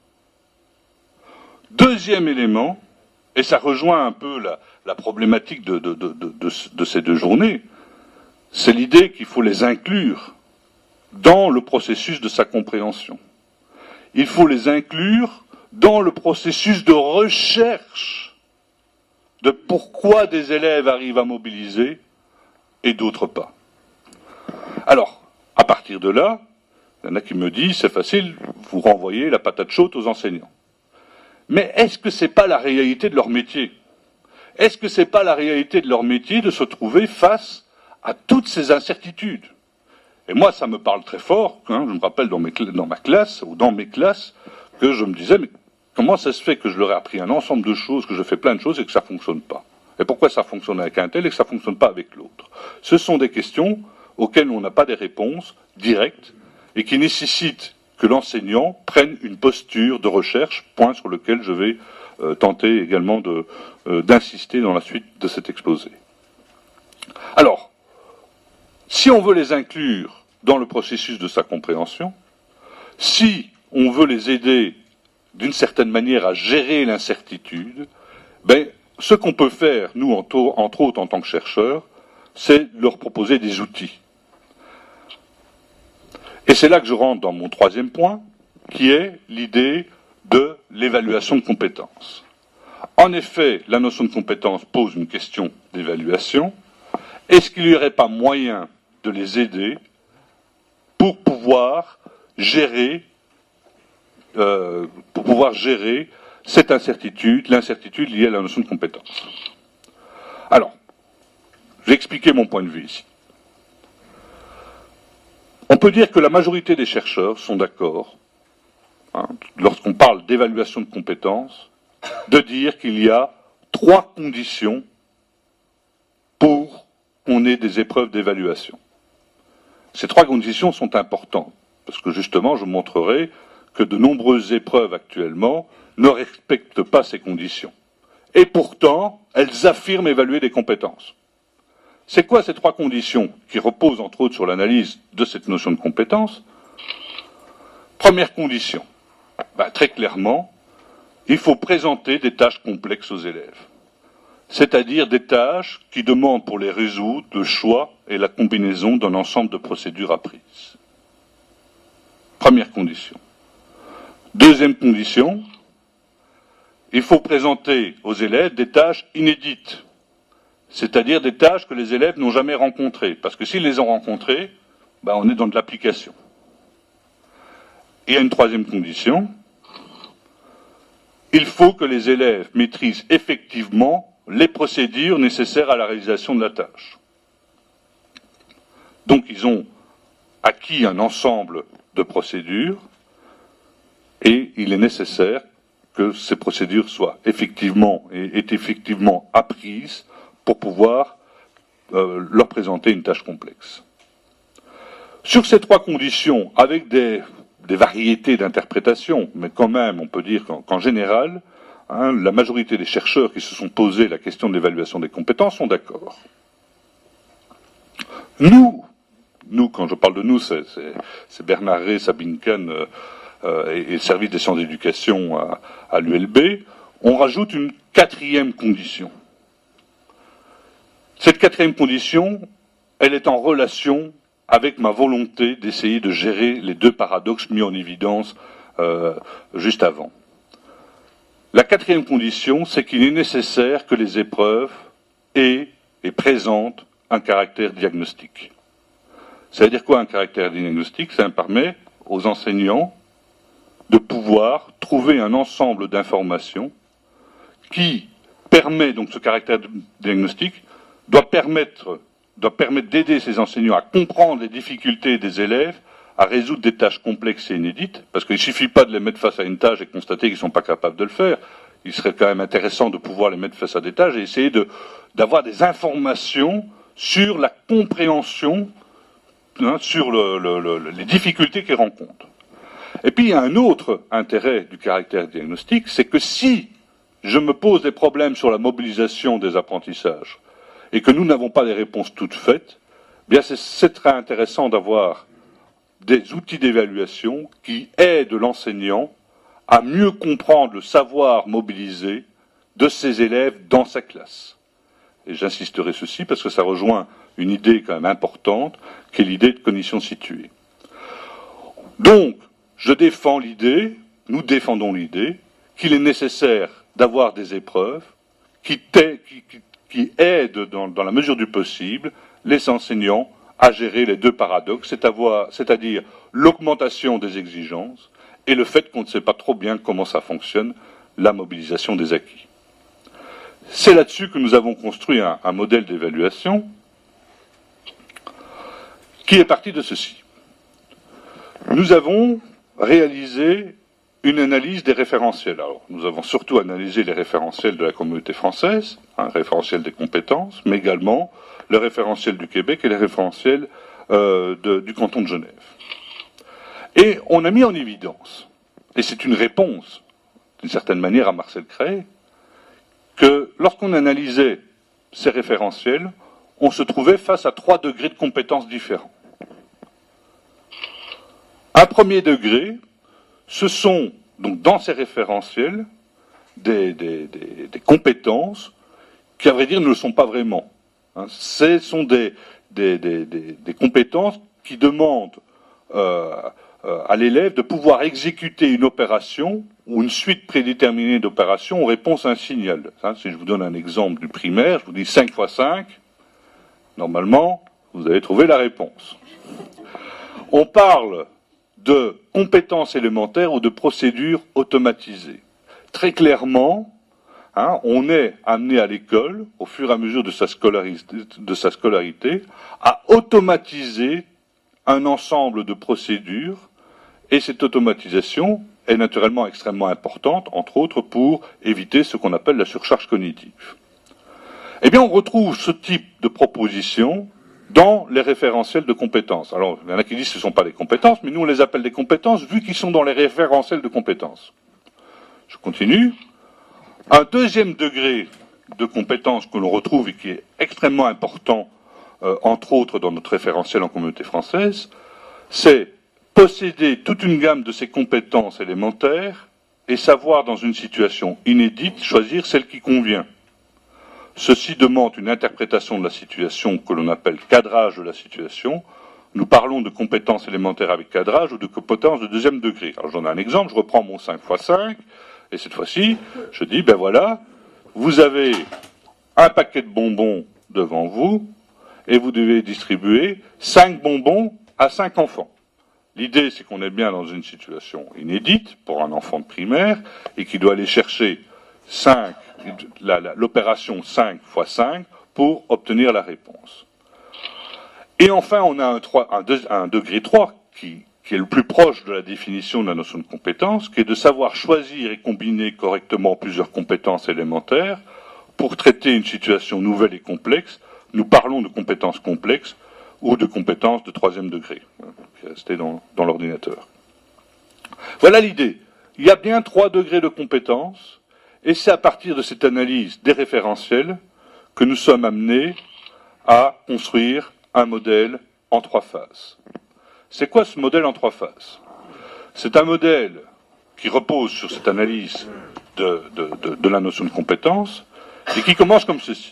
Deuxième élément, et ça rejoint un peu la, la problématique de, de, de, de, de, de ces deux journées, c'est l'idée qu'il faut les inclure dans le processus de sa compréhension. Il faut les inclure dans le processus de recherche de pourquoi des élèves arrivent à mobiliser et d'autres pas. Alors, à partir de là, il y en a qui me disent, c'est facile, vous renvoyez la patate chaude aux enseignants. Mais est-ce que c'est pas la réalité de leur métier? Est-ce que c'est pas la réalité de leur métier de se trouver face à toutes ces incertitudes? Et moi, ça me parle très fort, hein, je me rappelle dans, mes, dans ma classe, ou dans mes classes, que je me disais, mais comment ça se fait que je leur ai appris un ensemble de choses, que je fais plein de choses et que ça fonctionne pas? Et pourquoi ça fonctionne avec un tel et que ça fonctionne pas avec l'autre? Ce sont des questions auxquelles on n'a pas des réponses directes et qui nécessitent que l'enseignant prenne une posture de recherche, point sur lequel je vais euh, tenter également de, euh, d'insister dans la suite de cet exposé. Alors, si on veut les inclure dans le processus de sa compréhension, si on veut les aider d'une certaine manière à gérer l'incertitude, ben, ce qu'on peut faire, nous, entre autres en tant que chercheurs, c'est leur proposer des outils. Et c'est là que je rentre dans mon troisième point, qui est l'idée de l'évaluation de compétences. En effet, la notion de compétence pose une question d'évaluation. Est-ce qu'il n'y aurait pas moyen de les aider pour pouvoir gérer, euh, pour pouvoir gérer cette incertitude, l'incertitude liée à la notion de compétence? Alors, j'ai expliqué mon point de vue ici. On peut dire que la majorité des chercheurs sont d'accord, hein, lorsqu'on parle d'évaluation de compétences, de dire qu'il y a trois conditions pour qu'on ait des épreuves d'évaluation. Ces trois conditions sont importantes, parce que justement, je montrerai que de nombreuses épreuves actuellement ne respectent pas ces conditions. Et pourtant, elles affirment évaluer des compétences. C'est quoi ces trois conditions qui reposent entre autres sur l'analyse de cette notion de compétence? Première condition, ben, très clairement, il faut présenter des tâches complexes aux élèves. C'est-à-dire des tâches qui demandent pour les résoudre le choix et la combinaison d'un ensemble de procédures apprises. Première condition. Deuxième condition, il faut présenter aux élèves des tâches inédites. C'est-à-dire des tâches que les élèves n'ont jamais rencontrées. Parce que s'ils les ont rencontrées, ben on est dans de l'application. Et il y a une troisième condition. Il faut que les élèves maîtrisent effectivement les procédures nécessaires à la réalisation de la tâche. Donc ils ont acquis un ensemble de procédures et il est nécessaire que ces procédures soient effectivement et aient effectivement apprises pour pouvoir euh, leur présenter une tâche complexe. Sur ces trois conditions, avec des, des variétés d'interprétation, mais quand même, on peut dire qu'en, qu'en général, hein, la majorité des chercheurs qui se sont posés la question de l'évaluation des compétences sont d'accord. Nous, nous, quand je parle de nous, c'est, c'est, c'est Bernard Rey, Sabine Kahn euh, euh, et, et le service des sciences d'éducation à, à l'U L B, on rajoute une quatrième condition. Cette quatrième condition, elle est en relation avec ma volonté d'essayer de gérer les deux paradoxes mis en évidence euh, juste avant. La quatrième condition, c'est qu'il est nécessaire que les épreuves aient et présentent un caractère diagnostique. Ça veut dire quoi un caractère diagnostique? Ça permet aux enseignants de pouvoir trouver un ensemble d'informations qui permet, donc ce caractère diagnostique, doit permettre, doit permettre d'aider ces enseignants à comprendre les difficultés des élèves, à résoudre des tâches complexes et inédites, parce qu'il ne suffit pas de les mettre face à une tâche et constater qu'ils ne sont pas capables de le faire. Il serait quand même intéressant de pouvoir les mettre face à des tâches et essayer de, d'avoir des informations sur la compréhension, hein, sur le, le, le, les difficultés qu'ils rencontrent. Et puis il y a un autre intérêt du caractère diagnostique, c'est que si je me pose des problèmes sur la mobilisation des apprentissages et que nous n'avons pas les réponses toutes faites, eh bien c'est très intéressant d'avoir des outils d'évaluation qui aident l'enseignant à mieux comprendre le savoir mobilisé de ses élèves dans sa classe. Et j'insisterai ceci parce que ça rejoint une idée quand même importante, qui est l'idée de cognition située. Donc, je défends l'idée, nous défendons l'idée, qu'il est nécessaire d'avoir des épreuves qui, qui, qui aident, dans, dans la mesure du possible, les enseignants à gérer les deux paradoxes, c'est-à-dire l'augmentation des exigences et le fait qu'on ne sait pas trop bien comment ça fonctionne, la mobilisation des acquis. C'est là-dessus que nous avons construit un, un modèle d'évaluation qui est parti de ceci. Nous avons réalisé une analyse des référentiels. Alors, nous avons surtout analysé les référentiels de la communauté française, un référentiel des compétences, mais également le référentiel du Québec et les référentiels euh, de, du canton de Genève. Et on a mis en évidence, et c'est une réponse, d'une certaine manière, à Marcel Cray, que lorsqu'on analysait ces référentiels, on se trouvait face à trois degrés de compétences différents. Un premier degré, ce sont, donc dans ces référentiels, des, des, des, des compétences qui, à vrai dire, ne le sont pas vraiment. Hein, ce sont des, des, des, des, des compétences qui demandent euh, euh, à l'élève de pouvoir exécuter une opération ou une suite prédéterminée d'opérations en réponse à un signal. Hein, si je vous donne un exemple du primaire, je vous dis cinq fois cinq, normalement, vous allez trouver la réponse. On parle de compétences élémentaires ou de procédures automatisées. Très clairement, hein, on est amené à l'école, au fur et à mesure de sa scolarité, de sa scolarité, à automatiser un ensemble de procédures, et cette automatisation est naturellement extrêmement importante, entre autres pour éviter ce qu'on appelle la surcharge cognitive. Eh bien, on retrouve ce type de proposition dans les référentiels de compétences. Alors, il y en a qui disent que ce ne sont pas des compétences, mais nous on les appelle des compétences vu qu'ils sont dans les référentiels de compétences. Je continue. Un deuxième degré de compétences que l'on retrouve et qui est extrêmement important, euh, entre autres dans notre référentiel en communauté française, c'est posséder toute une gamme de ces compétences élémentaires et savoir, dans une situation inédite, choisir celle qui convient. Ceci demande une interprétation de la situation que l'on appelle cadrage de la situation. Nous parlons de compétences élémentaires avec cadrage ou de compétences de deuxième degré. Alors j'en ai un exemple, je reprends mon cinq fois cinq, et cette fois-ci, je dis, ben voilà, vous avez un paquet de bonbons devant vous, et vous devez distribuer cinq bonbons à cinq enfants. L'idée, c'est qu'on est bien dans une situation inédite pour un enfant de primaire, et qui doit aller chercher cinq, l'opération cinq fois cinq pour obtenir la réponse. Et enfin, on a un, trois, un, deux, un degré trois qui, qui est le plus proche de la définition de la notion de compétence, qui est de savoir choisir et combiner correctement plusieurs compétences élémentaires pour traiter une situation nouvelle et complexe. Nous parlons de compétences complexes ou de compétences de troisième degré, qui est resté dans, dans l'ordinateur. Voilà l'idée. Il y a bien trois degrés de compétences. Et c'est à partir de cette analyse des référentiels que nous sommes amenés à construire un modèle en trois phases. C'est quoi ce modèle en trois phases? C'est un modèle qui repose sur cette analyse de, de, de, de la notion de compétence et qui commence comme ceci.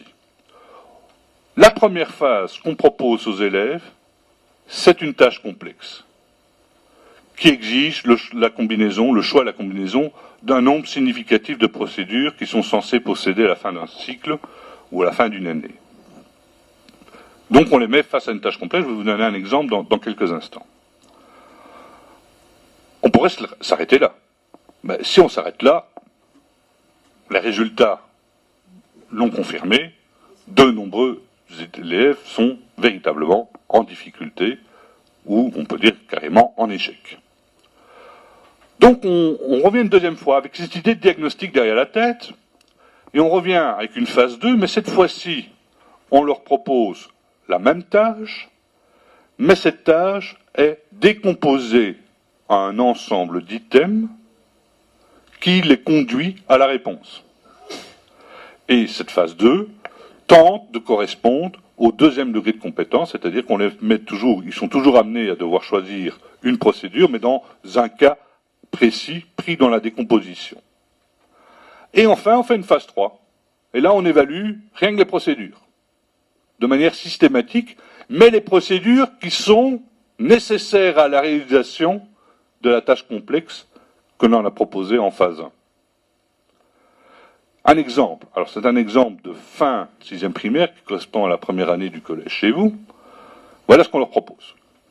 La première phase qu'on propose aux élèves, c'est une tâche complexe qui exige le, la combinaison, le choix de la combinaison d'un nombre significatif de procédures qui sont censées procéder à la fin d'un cycle ou à la fin d'une année. Donc on les met face à une tâche complexe. Je vais vous donner un exemple dans, dans quelques instants. On pourrait s'arrêter là. Mais si on s'arrête là, les résultats l'ont confirmé, de nombreux élèves sont véritablement en difficulté, ou on peut dire carrément en échec. Donc on, on revient une deuxième fois avec cette idée de diagnostic derrière la tête, et on revient avec une phase deux, mais cette fois-ci, on leur propose la même tâche, mais cette tâche est décomposée en un ensemble d'items qui les conduit à la réponse. Et cette phase deux tente de correspondre au deuxième degré de compétence, c'est-à-dire qu'on les met toujours, ils sont toujours amenés à devoir choisir une procédure, mais dans un cas précis, pris dans la décomposition. Et enfin, on fait une phase trois. Et là, on évalue rien que les procédures, de manière systématique, mais les procédures qui sont nécessaires à la réalisation de la tâche complexe que l'on a proposée en phase un. Un exemple, alors c'est un exemple de fin sixième primaire qui correspond à la première année du collège chez vous. Voilà ce qu'on leur propose.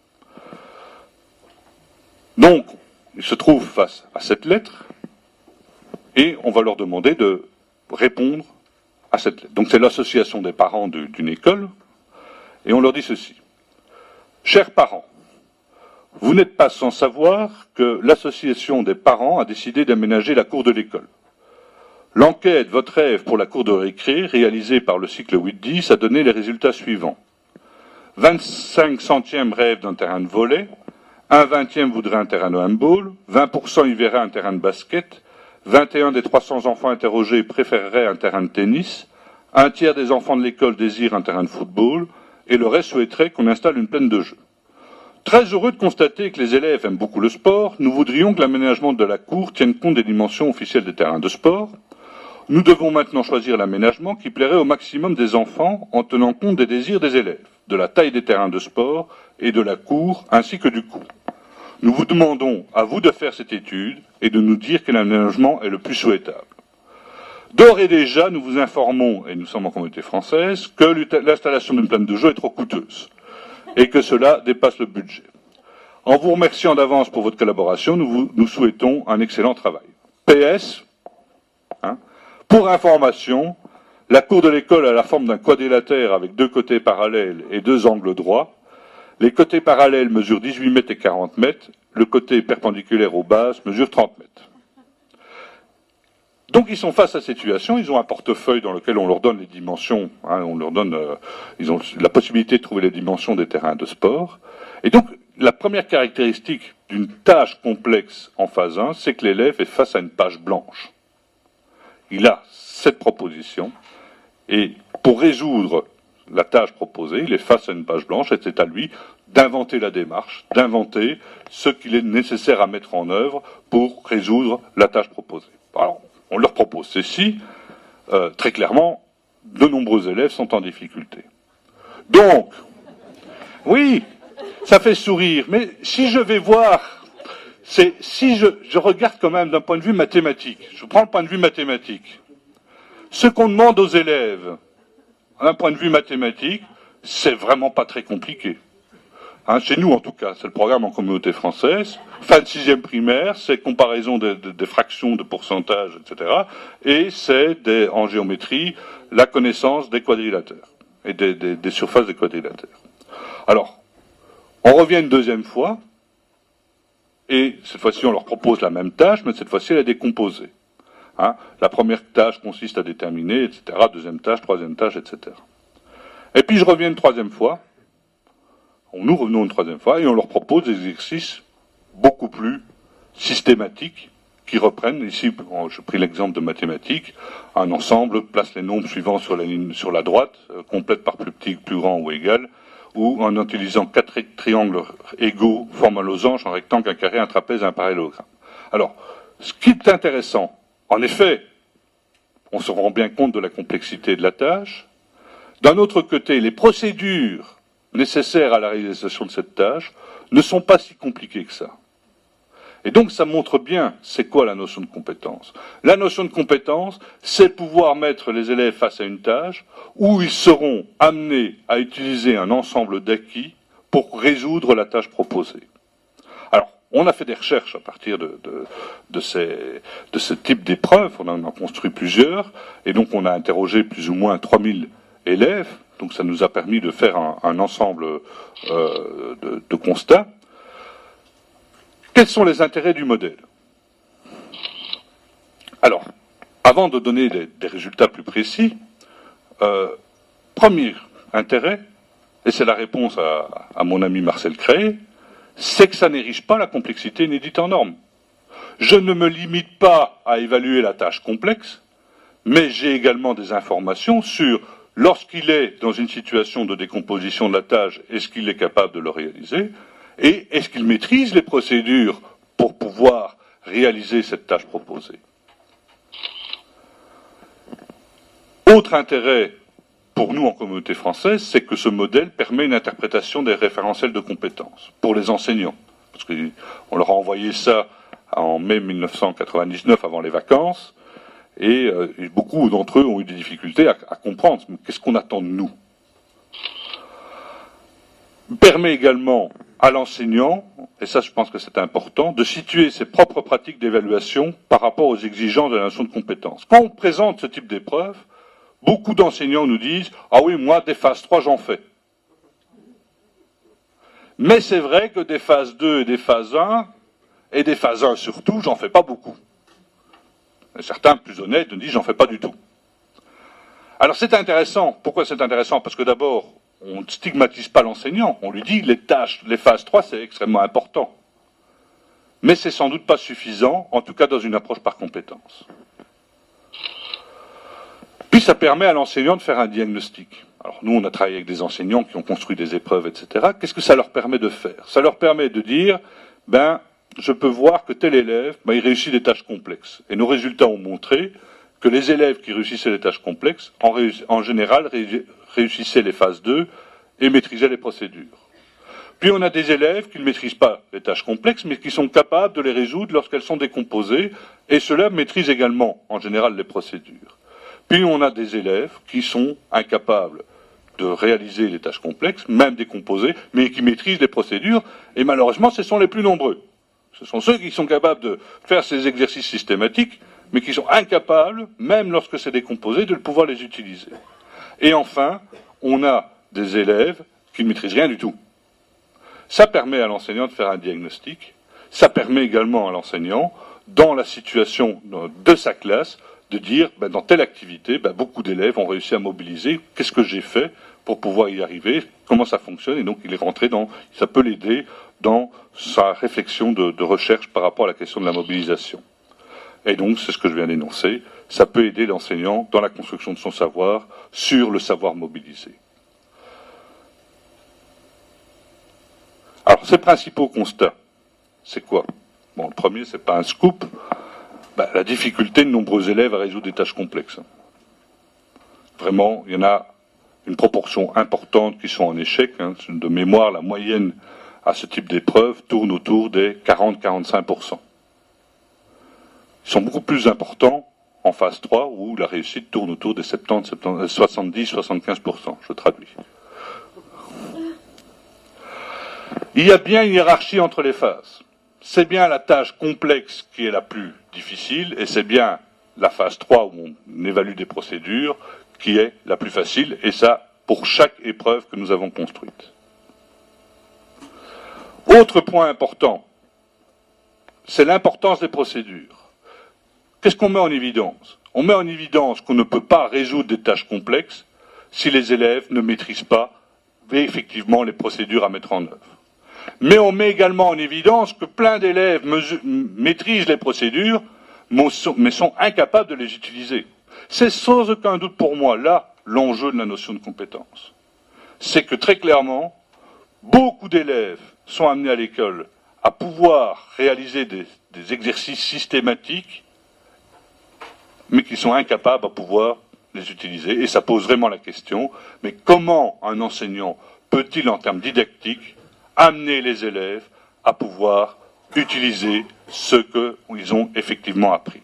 Donc, ils se trouvent face à cette lettre et on va leur demander de répondre à cette lettre. Donc c'est l'association des parents d'une école et on leur dit ceci. Chers parents, vous n'êtes pas sans savoir que l'association des parents a décidé d'aménager la cour de l'école. L'enquête Votre rêve pour la cour de récré, réalisée par le cycle huit dix, a donné les résultats suivants. vingt-cinq centièmes rêvent d'un terrain de volley, un vingtième voudrait un terrain de handball, vingt pour cent y verraient un terrain de basket, vingt et un des trois cents enfants interrogés préféreraient un terrain de tennis, un tiers des enfants de l'école désirent un terrain de football, et le reste souhaiterait qu'on installe une plaine de jeu. Très heureux de constater que les élèves aiment beaucoup le sport, nous voudrions que l'aménagement de la cour tienne compte des dimensions officielles des terrains de sport. Nous devons maintenant choisir l'aménagement qui plairait au maximum des enfants en tenant compte des désirs des élèves, de la taille des terrains de sport et de la cour ainsi que du coût. Nous vous demandons à vous de faire cette étude et de nous dire quel aménagement est le plus souhaitable. D'ores et déjà, nous vous informons, et nous sommes en communauté française, que l'installation d'une plaine de jeu est trop coûteuse et que cela dépasse le budget. En vous remerciant d'avance pour votre collaboration, nous, vous, nous souhaitons un excellent travail. P S, hein, pour information, la cour de l'école a la forme d'un quadrilatère avec deux côtés parallèles et deux angles droits. Les côtés parallèles mesurent dix-huit mètres et quarante mètres. Le côté perpendiculaire aux bases mesure trente mètres. Donc ils sont face à cette situation, ils ont un portefeuille dans lequel on leur donne les dimensions, hein, on leur donne, euh, ils ont la possibilité de trouver les dimensions des terrains de sport. Et donc la première caractéristique d'une tâche complexe en phase un, c'est que l'élève est face à une page blanche. Il a cette proposition, et pour résoudre la tâche proposée, il est face à une page blanche, et c'est à lui d'inventer la démarche, d'inventer ce qu'il est nécessaire à mettre en œuvre pour résoudre la tâche proposée. Alors, on leur propose ceci, euh, très clairement, de nombreux élèves sont en difficulté. Donc, oui, ça fait sourire, mais si je vais voir, c'est si je, je regarde quand même d'un point de vue mathématique, je prends le point de vue mathématique, ce qu'on demande aux élèves, d'un point de vue mathématique, c'est vraiment pas très compliqué. Hein, chez nous, en tout cas, c'est le programme en communauté française. Fin de sixième primaire, c'est comparaison des de, de fractions, de pourcentages, et cetera. Et c'est des, en géométrie la connaissance des quadrilatères et des, des, des surfaces des quadrilatères. Alors, on revient une deuxième fois, et cette fois-ci, on leur propose la même tâche, mais cette fois-ci, elle est décomposée. Hein, la première tâche consiste à déterminer, et cetera. Deuxième tâche, troisième tâche, et cetera. Et puis, je reviens une troisième fois. Nous revenons une troisième fois et on leur propose des exercices beaucoup plus systématiques qui reprennent, ici, j'ai pris l'exemple de mathématiques, un ensemble place les nombres suivants sur la ligne, sur la droite, euh, complète par plus petit, plus grand ou égal, ou en utilisant quatre triangles égaux, forme un losange, un rectangle, un carré, un trapèze, un parallélogramme. Alors, ce qui est intéressant, en effet, on se rend bien compte de la complexité de la tâche. D'un autre côté, les procédures nécessaires à la réalisation de cette tâche ne sont pas si compliquées que ça. Et donc ça montre bien c'est quoi la notion de compétence. La notion de compétence, c'est pouvoir mettre les élèves face à une tâche où ils seront amenés à utiliser un ensemble d'acquis pour résoudre la tâche proposée. Alors, on a fait des recherches à partir de, de, de, ces, de ce type d'épreuves, on en a construit plusieurs, et donc on a interrogé plus ou moins trois mille élèves, donc ça nous a permis de faire un, un ensemble euh, de, de constats. Quels sont les intérêts du modèle? Alors, avant de donner des, des résultats plus précis, euh, premier intérêt, et c'est la réponse à, à mon ami Marcel Créé, c'est que ça n'érige pas la complexité inédite en normes. Je ne me limite pas à évaluer la tâche complexe, mais j'ai également des informations sur lorsqu'il est dans une situation de décomposition de la tâche, est-ce qu'il est capable de le réaliser? Et est-ce qu'il maîtrise les procédures pour pouvoir réaliser cette tâche proposée? Autre intérêt pour nous en communauté française, c'est que ce modèle permet une interprétation des référentiels de compétences pour les enseignants. Parce qu'on leur a envoyé ça en mai mille neuf cent quatre-vingt-dix-neuf avant les vacances, et euh, beaucoup d'entre eux ont eu des difficultés à, à comprendre qu'est-ce qu'on attend de nous. Permet également à l'enseignant, et ça je pense que c'est important, de situer ses propres pratiques d'évaluation par rapport aux exigences de la notion de compétence. Quand on présente ce type d'épreuve, beaucoup d'enseignants nous disent « Ah oui, moi, des phases trois, j'en fais. » Mais c'est vrai que des phases deux et des phases un, et des phases un surtout, j'en fais pas beaucoup. Et certains, plus honnêtes, nous disent « J'en fais pas du tout. » Alors c'est intéressant. Pourquoi c'est intéressant? Parce que d'abord, on ne stigmatise pas l'enseignant. On lui dit les tâches, les phases trois, c'est extrêmement important. Mais c'est sans doute pas suffisant, en tout cas dans une approche par compétence. Puis ça permet à l'enseignant de faire un diagnostic. Alors nous, on a travaillé avec des enseignants qui ont construit des épreuves, et cetera. Qu'est-ce que ça leur permet de faire? Ça leur permet de dire, ben, je peux voir que tel élève, ben, il réussit des tâches complexes. Et nos résultats ont montré que les élèves qui réussissaient les tâches complexes, en, en général, ré réussissaient les phases deux et maîtrisaient les procédures. Puis on a des élèves qui ne maîtrisent pas les tâches complexes, mais qui sont capables de les résoudre lorsqu'elles sont décomposées, et ceux-là maîtrisent également, en général, les procédures. Puis on a des élèves qui sont incapables de réaliser les tâches complexes, même décomposées, mais qui maîtrisent les procédures, et malheureusement, ce sont les plus nombreux. Ce sont ceux qui sont capables de faire ces exercices systématiques, mais qui sont incapables, même lorsque c'est décomposé, de pouvoir les utiliser. Et enfin, on a des élèves qui ne maîtrisent rien du tout. Ça permet à l'enseignant de faire un diagnostic, ça permet également à l'enseignant, dans la situation de sa classe, de dire, ben, dans telle activité, ben, beaucoup d'élèves ont réussi à mobiliser, qu'est-ce que j'ai fait pour pouvoir y arriver, comment ça fonctionne, et donc il est rentré dans, ça peut l'aider dans sa réflexion de, de recherche par rapport à la question de la mobilisation. Et donc, c'est ce que je viens d'énoncer, ça peut aider l'enseignant dans la construction de son savoir sur le savoir mobilisé. Alors, ces principaux constats, c'est quoi? Bon, le premier, c'est pas un scoop, ben, la difficulté de nombreux élèves à résoudre des tâches complexes. Vraiment, il y en a une proportion importante qui sont en échec. Hein. De mémoire, la moyenne à ce type d'épreuve tourne autour des quarante à quarante-cinq pour cent. Ils sont beaucoup plus importants en phase trois, où la réussite tourne autour des soixante-dix à soixante-quinze pour cent. Je traduis. Il y a bien une hiérarchie entre les phases. C'est bien la tâche complexe qui est la plus difficile, et c'est bien la phase trois, où on évalue des procédures, qui est la plus facile, et ça pour chaque épreuve que nous avons construite. Autre point important, c'est l'importance des procédures. Qu'est-ce qu'on met en évidence? On met en évidence qu'on ne peut pas résoudre des tâches complexes si les élèves ne maîtrisent pas effectivement les procédures à mettre en œuvre. Mais on met également en évidence que plein d'élèves maîtrisent les procédures, mais sont incapables de les utiliser. C'est sans aucun doute pour moi, là, l'enjeu de la notion de compétence. C'est que très clairement, beaucoup d'élèves sont amenés à l'école à pouvoir réaliser des, des exercices systématiques, mais qui sont incapables à pouvoir les utiliser. Et ça pose vraiment la question, mais comment un enseignant peut-il, en termes didactiques, amener les élèves à pouvoir utiliser ce qu'ils ont effectivement appris.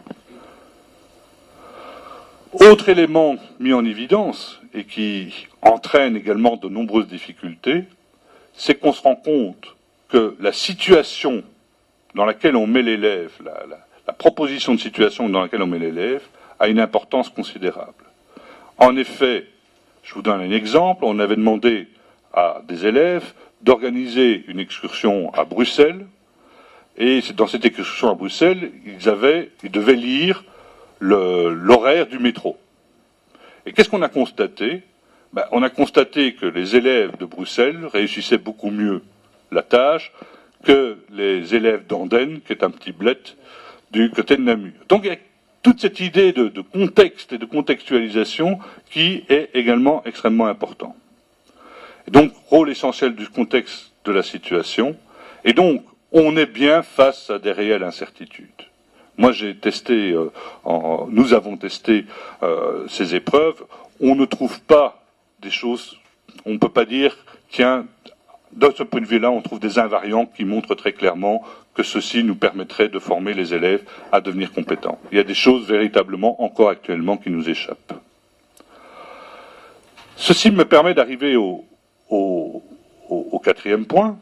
Autre élément mis en évidence et qui entraîne également de nombreuses difficultés, c'est qu'on se rend compte que la situation dans laquelle on met l'élève, la, la, la proposition de situation dans laquelle on met l'élève, a une importance considérable. En effet, je vous donne un exemple, on avait demandé à des élèves d'organiser une excursion à Bruxelles, et dans cette excursion à Bruxelles, ils, avaient, ils devaient lire l'horaire du métro. Et qu'est-ce qu'on a constaté? Ben, on a constaté que les élèves de Bruxelles réussissaient beaucoup mieux la tâche que les élèves d'Andenne, qui est un petit bled du côté de Namur. Donc il y a toute cette idée de, de contexte et de contextualisation qui est également extrêmement important. Et donc, rôle essentiel du contexte de la situation. Et donc, on est bien face à des réelles incertitudes. Moi, j'ai testé, euh, en, nous avons testé euh, ces épreuves. On ne trouve pas des choses, on ne peut pas dire, tiens, de ce point de vue-là, on trouve des invariants qui montrent très clairement que ceci nous permettrait de former les élèves à devenir compétents. Il y a des choses véritablement encore actuellement qui nous échappent. Ceci me permet d'arriver au, au, au, au quatrième point.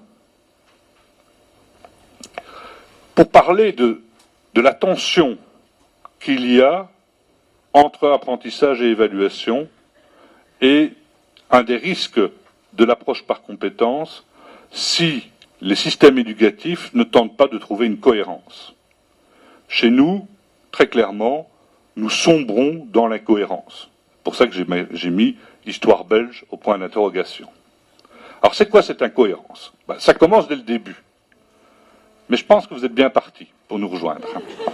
Pour parler de, de la tension qu'il y a entre apprentissage et évaluation et un des risques de l'approche par compétences si les systèmes éducatifs ne tentent pas de trouver une cohérence. Chez nous, très clairement, nous sombrons dans l'incohérence. C'est pour ça que j'ai mis histoire belge au point d'interrogation. Alors c'est quoi cette incohérence? Ben, ça commence dès le début. Mais je pense que vous êtes bien partis pour nous rejoindre.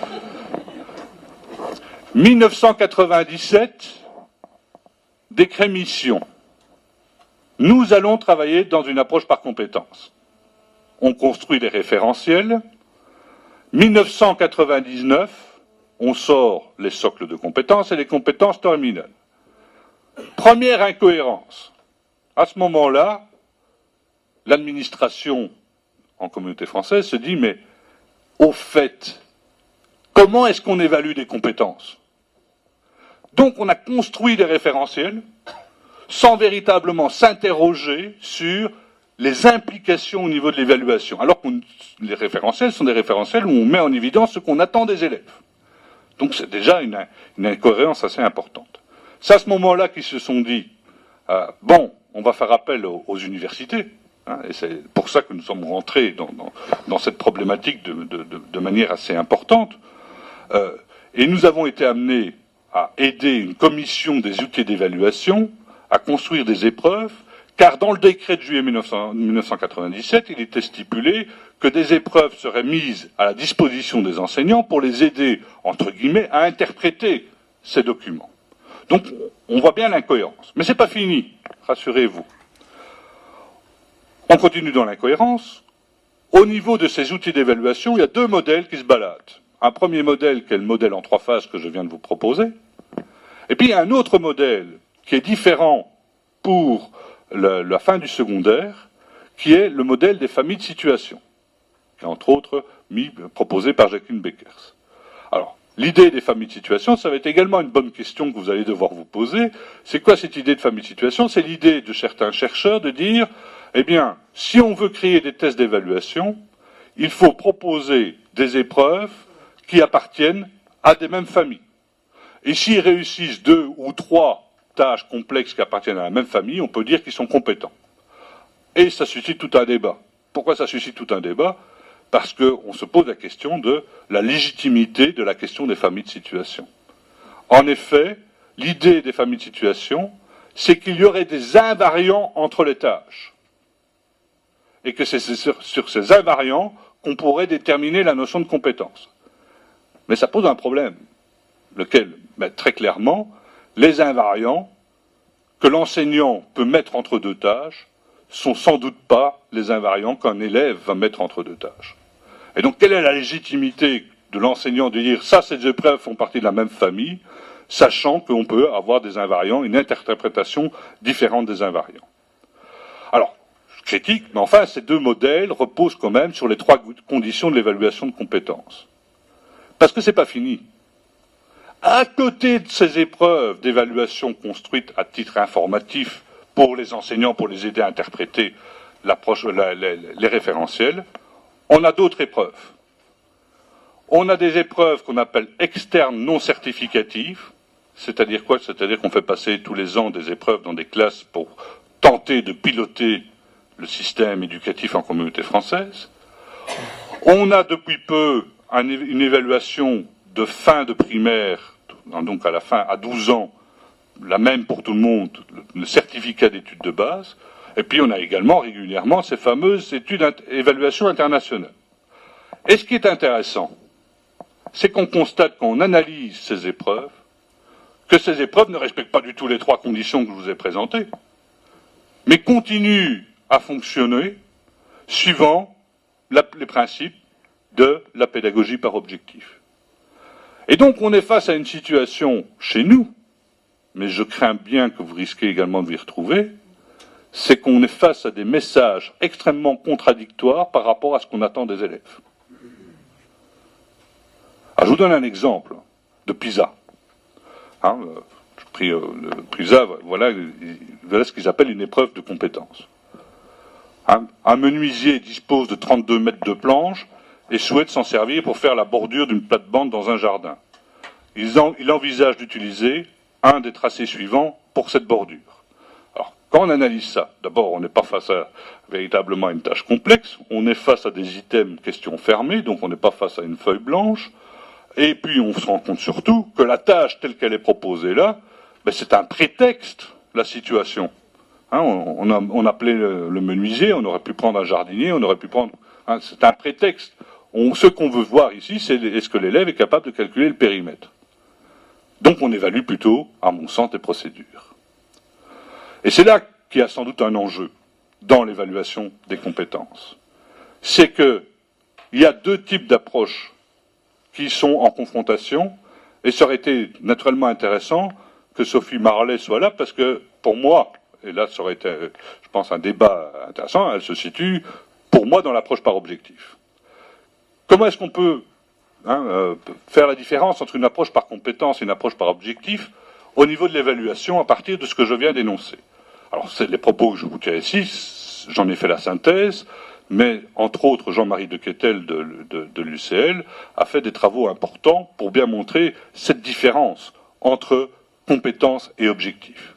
mille neuf cent quatre-vingt-dix-sept, décret mission. Nous allons travailler dans une approche par compétences. On construit des référentiels. mille neuf cent quatre-vingt-dix-neuf, on sort les socles de compétences et les compétences terminales. Première incohérence. À ce moment-là, l'administration en communauté française se dit, mais au fait, comment est-ce qu'on évalue des compétences? Donc on a construit des référentiels sans véritablement s'interroger sur les implications au niveau de l'évaluation. Alors que les référentiels sont des référentiels où on met en évidence ce qu'on attend des élèves. Donc c'est déjà une, une incohérence assez importante. C'est à ce moment-là qu'ils se sont dit, euh, bon, on va faire appel aux, aux universités, hein, et c'est pour ça que nous sommes rentrés dans, dans, dans cette problématique de, de, de, de manière assez importante. Euh, et nous avons été amenés à aider une commission des outils d'évaluation à construire des épreuves, car dans le décret de juillet mille neuf cent quatre-vingt-dix-sept, il était stipulé que des épreuves seraient mises à la disposition des enseignants pour les aider, entre guillemets, à interpréter ces documents. Donc, on voit bien l'incohérence. Mais c'est pas fini, rassurez-vous. On continue dans l'incohérence. Au niveau de ces outils d'évaluation, il y a deux modèles qui se baladent. Un premier modèle qui est le modèle en trois phases que je viens de vous proposer. Et puis, il y a un autre modèle qui est différent pour la, la fin du secondaire, qui est le modèle des familles de situation, qui est entre autres mis, proposé par Jacqueline Beckers. Alors, l'idée des familles de situation, ça va être également une bonne question que vous allez devoir vous poser. C'est quoi cette idée de famille de situation? C'est l'idée de certains chercheurs de dire, eh bien, si on veut créer des tests d'évaluation, il faut proposer des épreuves qui appartiennent à des mêmes familles. Et s'ils réussissent deux ou trois tâches complexes qui appartiennent à la même famille, on peut dire qu'ils sont compétents. Et ça suscite tout un débat. Pourquoi ça suscite tout un débat? Parce qu'on se pose la question de la légitimité de la question des familles de situation. En effet, l'idée des familles de situation, c'est qu'il y aurait des invariants entre les tâches. Et que c'est sur, sur ces invariants qu'on pourrait déterminer la notion de compétence. Mais ça pose un problème. Lequel? Ben, très clairement, les invariants que l'enseignant peut mettre entre deux tâches sont sans doute pas les invariants qu'un élève va mettre entre deux tâches. Et donc, quelle est la légitimité de l'enseignant de dire ça, ces épreuves font partie de la même famille, sachant qu'on peut avoir des invariants, une interprétation différente des invariants. Alors, critique, mais enfin, ces deux modèles reposent quand même sur les trois conditions de l'évaluation de compétences. Parce que c'est pas fini. À côté de ces épreuves d'évaluation construites à titre informatif pour les enseignants, pour les aider à interpréter l'approche, la, la, les référentiels, on a d'autres épreuves. On a des épreuves qu'on appelle externes non certificatives, c'est-à-dire quoi? C'est-à-dire qu'on fait passer tous les ans des épreuves dans des classes pour tenter de piloter le système éducatif en communauté française. On a depuis peu un, une évaluation de fin de primaire, donc à la fin, à douze ans, la même pour tout le monde, le, le certificat d'études de base. Et puis on a également régulièrement ces fameuses études, évaluations internationales. Et ce qui est intéressant, c'est qu'on constate quand on analyse ces épreuves, que ces épreuves ne respectent pas du tout les trois conditions que je vous ai présentées, mais continuent à fonctionner suivant la, les principes de la pédagogie par objectif. Et donc on est face à une situation chez nous, mais je crains bien que vous risquez également de vous y retrouver, c'est qu'on est face à des messages extrêmement contradictoires par rapport à ce qu'on attend des élèves. Alors, je vous donne un exemple de PISA. Hein, je pris, euh, le PISA, voilà, voilà ce qu'ils appellent une épreuve de compétences. Un, un menuisier dispose de trente-deux mètres de planche et souhaite s'en servir pour faire la bordure d'une plate-bande dans un jardin. Il, en, il envisage d'utiliser un des tracés suivants pour cette bordure. Alors, quand on analyse ça, d'abord, on n'est pas face à véritablement une tâche complexe, on est face à des items questions fermées, donc on n'est pas face à une feuille blanche, et puis on se rend compte surtout que la tâche telle qu'elle est proposée là, ben, c'est un prétexte, la situation. Hein, on, on, a, on appelait le, le menuisier, on aurait pu prendre un jardinier, on aurait pu prendre... Hein, c'est un prétexte. On, ce qu'on veut voir ici, c'est est-ce que l'élève est capable de calculer le périmètre. Donc on évalue plutôt, à mon sens, des procédures. Et c'est là qu'il y a sans doute un enjeu dans l'évaluation des compétences. C'est que il y a deux types d'approches qui sont en confrontation, et ça aurait été naturellement intéressant que Sophie Marlet soit là, parce que pour moi, et là ça aurait été, je pense, un débat intéressant, elle se situe, pour moi, dans l'approche par objectif. Comment est-ce qu'on peut hein, euh, faire la différence entre une approche par compétence et une approche par objectif au niveau de l'évaluation à partir de ce que je viens d'énoncer? Alors, c'est les propos que je vous tiens ici, j'en ai fait la synthèse, mais entre autres, Jean-Marie de Quetel de, de, de l'U C L a fait des travaux importants pour bien montrer cette différence entre compétence et objectif.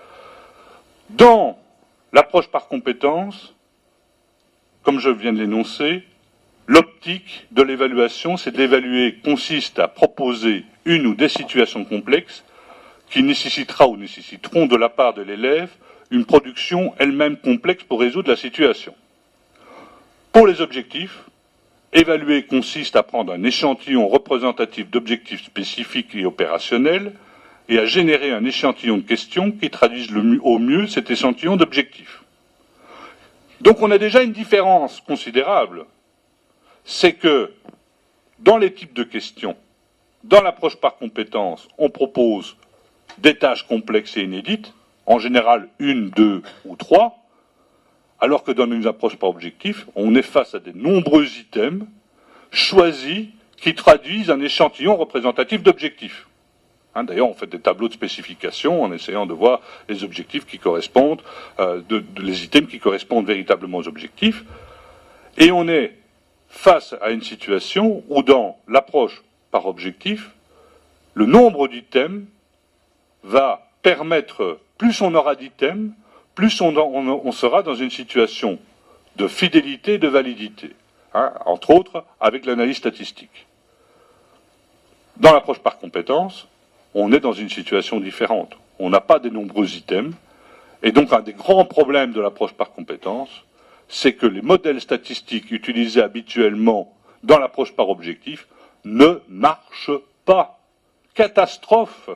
Dans l'approche par compétence, comme je viens de l'énoncer, l'optique de l'évaluation, c'est d'évaluer, consiste à proposer une ou des situations complexes qui nécessitera ou nécessiteront de la part de l'élève une production elle-même complexe pour résoudre la situation. Pour les objectifs, évaluer consiste à prendre un échantillon représentatif d'objectifs spécifiques et opérationnels et à générer un échantillon de questions qui traduisent le, au mieux cet échantillon d'objectifs. Donc on a déjà une différence considérable. C'est que dans les types de questions, dans l'approche par compétence, on propose des tâches complexes et inédites, en général une, deux ou trois, alors que dans une approche par objectif, on est face à de nombreux items choisis qui traduisent un échantillon représentatif d'objectifs. Hein, d'ailleurs, on fait des tableaux de spécification en essayant de voir les objectifs qui correspondent, euh, de, de, les items qui correspondent véritablement aux objectifs. Et on est face à une situation où, dans l'approche par objectif, le nombre d'items va permettre, plus on aura d'items, plus on, on, on sera dans une situation de fidélité et de validité, hein, entre autres avec l'analyse statistique. Dans l'approche par compétence, on est dans une situation différente. On n'a pas des nombreux items, et donc un des grands problèmes de l'approche par compétence, c'est que les modèles statistiques utilisés habituellement dans l'approche par objectif ne marchent pas. Catastrophe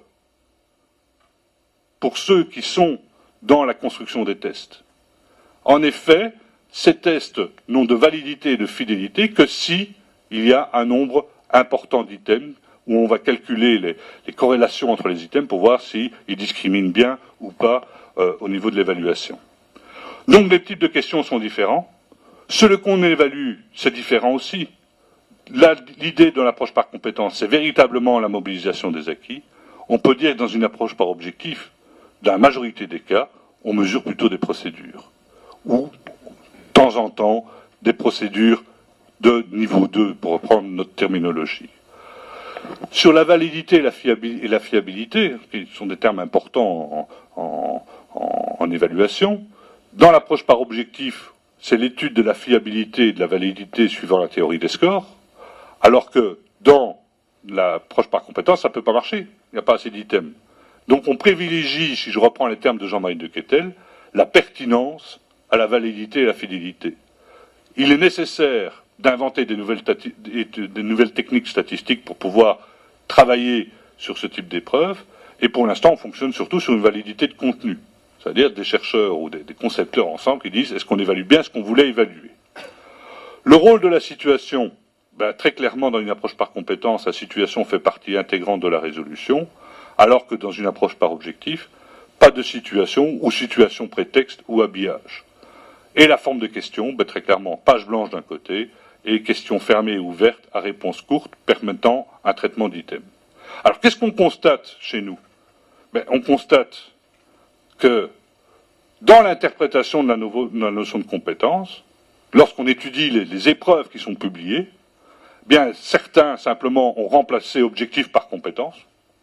pour ceux qui sont dans la construction des tests. En effet, ces tests n'ont de validité et de fidélité que si il y a un nombre important d'items où on va calculer les, les corrélations entre les items pour voir s'ils discriminent bien ou pas euh, au niveau de l'évaluation. Donc les types de questions sont différents. Ce qu'on évalue, c'est différent aussi. L'idée de l'approche par compétence, c'est véritablement la mobilisation des acquis. On peut dire que dans une approche par objectif, dans la majorité des cas, on mesure plutôt des procédures. Ou, de temps en temps, des procédures de niveau deux, pour reprendre notre terminologie. Sur la validité et la fiabilité, et la fiabilité qui sont des termes importants en, en, en, en évaluation, dans l'approche par objectif, c'est l'étude de la fiabilité et de la validité suivant la théorie des scores, alors que dans l'approche par compétence, ça ne peut pas marcher, il n'y a pas assez d'items. Donc on privilégie, si je reprends les termes de Jean-Marie de Quetel, la pertinence à la validité et la fidélité. Il est nécessaire d'inventer des nouvelles, des nouvelles techniques statistiques pour pouvoir travailler sur ce type d'épreuve, et pour l'instant on fonctionne surtout sur une validité de contenu, c'est-à-dire des chercheurs ou des, des concepteurs ensemble qui disent est-ce qu'on évalue bien ce qu'on voulait évaluer. Le rôle de la situation, ben, très clairement dans une approche par compétence, la situation fait partie intégrante de la résolution, alors que dans une approche par objectif, pas de situation ou situation prétexte ou habillage. Et la forme de question, ben, très clairement, page blanche d'un côté, et questions fermées et ouvertes à réponse courte permettant un traitement d'items. Alors qu'est-ce qu'on constate chez nous? Ben, on constate que dans l'interprétation de la, nouveau, de la notion de compétence, lorsqu'on étudie les, les épreuves qui sont publiées, bien certains simplement ont remplacé objectif par compétence.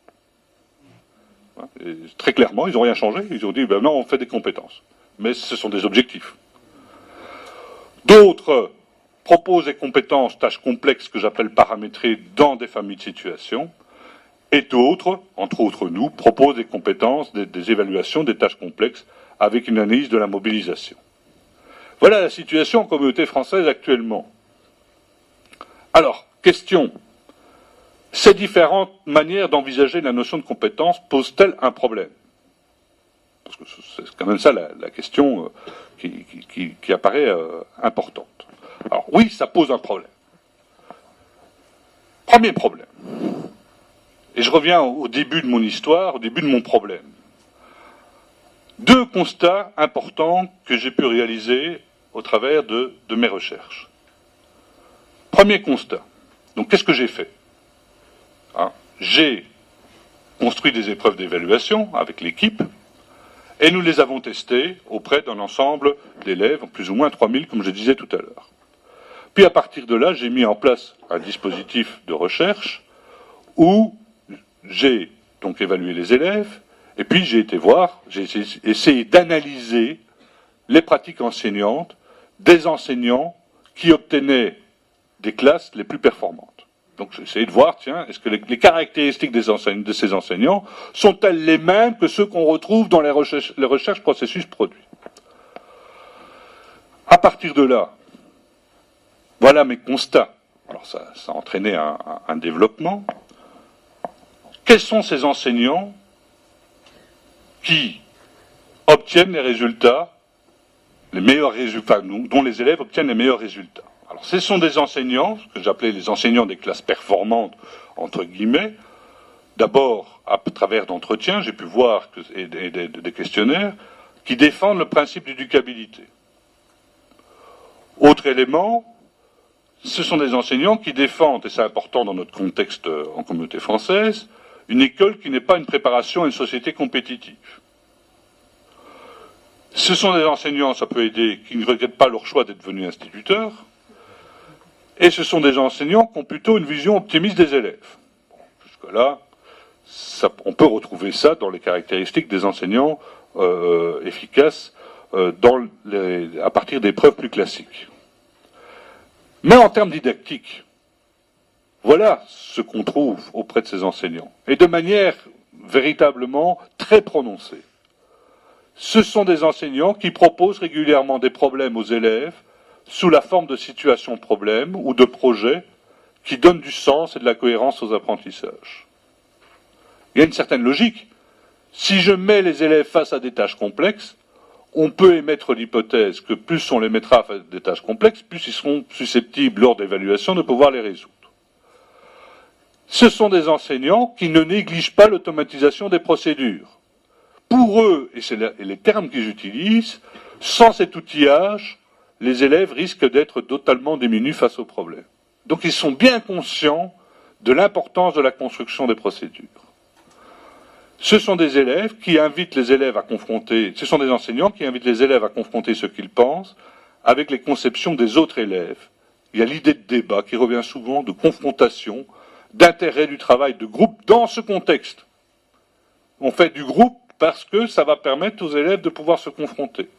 Et très clairement, ils n'ont rien changé. Ils ont dit ben non, on fait des compétences, mais ce sont des objectifs. D'autres proposent des compétences, tâches complexes que j'appelle paramétrées dans des familles de situations, et d'autres, entre autres nous, proposent des compétences, des, des évaluations, des tâches complexes avec une analyse de la mobilisation. Voilà la situation en communauté française actuellement. Alors, question. Ces différentes manières d'envisager la notion de compétence posent-elles un problème? Parce que c'est quand même ça la, la question qui, qui, qui apparaît euh, importante. Alors oui, ça pose un problème. Premier problème. Et je reviens au début de mon histoire, au début de mon problème. Deux constats importants que j'ai pu réaliser au travers de, de mes recherches. Premier constat. Donc qu'est-ce que j'ai fait? Hein, j'ai construit des épreuves d'évaluation avec l'équipe et nous les avons testées auprès d'un ensemble d'élèves, plus ou moins trois mille comme je disais tout à l'heure. Puis à partir de là, j'ai mis en place un dispositif de recherche où j'ai donc évalué les élèves et puis j'ai été voir, j'ai essayé d'analyser les pratiques enseignantes des enseignants qui obtenaient des classes les plus performantes. Donc j'ai essayé de voir, tiens, est-ce que les, les caractéristiques des enseignants, de ces enseignants sont-elles les mêmes que ceux qu'on retrouve dans les recherches, les recherches processus produits? À partir de là, voilà mes constats. Alors ça, ça a entraîné un, un, un développement. Quels sont ces enseignants qui obtiennent les résultats, les meilleurs résultats, dont les élèves obtiennent les meilleurs résultats? Alors, ce sont des enseignants, ce que j'appelais les enseignants des classes performantes, entre guillemets. D'abord, à travers d'entretiens, j'ai pu voir, que, et des, des, des questionnaires, qui défendent le principe d'éducabilité. Autre élément, ce sont des enseignants qui défendent, et c'est important dans notre contexte en communauté française, une école qui n'est pas une préparation à une société compétitive. Ce sont des enseignants, ça peut aider, qui ne regrettent pas leur choix d'être devenus instituteurs, et ce sont des enseignants qui ont plutôt une vision optimiste des élèves. Bon, jusque-là, ça, on peut retrouver ça dans les caractéristiques des enseignants euh, efficaces euh, dans les, à partir d'épreuves plus classiques. Mais en termes didactiques, voilà ce qu'on trouve auprès de ces enseignants, et de manière véritablement très prononcée. Ce sont des enseignants qui proposent régulièrement des problèmes aux élèves sous la forme de situations-problèmes ou de projets qui donnent du sens et de la cohérence aux apprentissages. Il y a une certaine logique. Si je mets les élèves face à des tâches complexes, on peut émettre l'hypothèse que plus on les mettra face à des tâches complexes, plus ils seront susceptibles, lors d'évaluation, de pouvoir les résoudre. Ce sont des enseignants qui ne négligent pas l'automatisation des procédures. Pour eux, et c'est les termes qu'ils utilisent, Sans cet outillage, les élèves risquent d'être totalement démunis face aux problèmes. Donc ils sont bien conscients de l'importance de la construction des procédures. Ce sont des élèves qui invitent les élèves à confronter, ce sont des enseignants qui invitent les élèves à confronter ce qu'ils pensent avec les conceptions des autres élèves. Il y a l'idée de débat qui revient souvent, de confrontation, d'intérêt du travail de groupe dans ce contexte. On fait du groupe parce que ça va permettre aux élèves de pouvoir se confronter.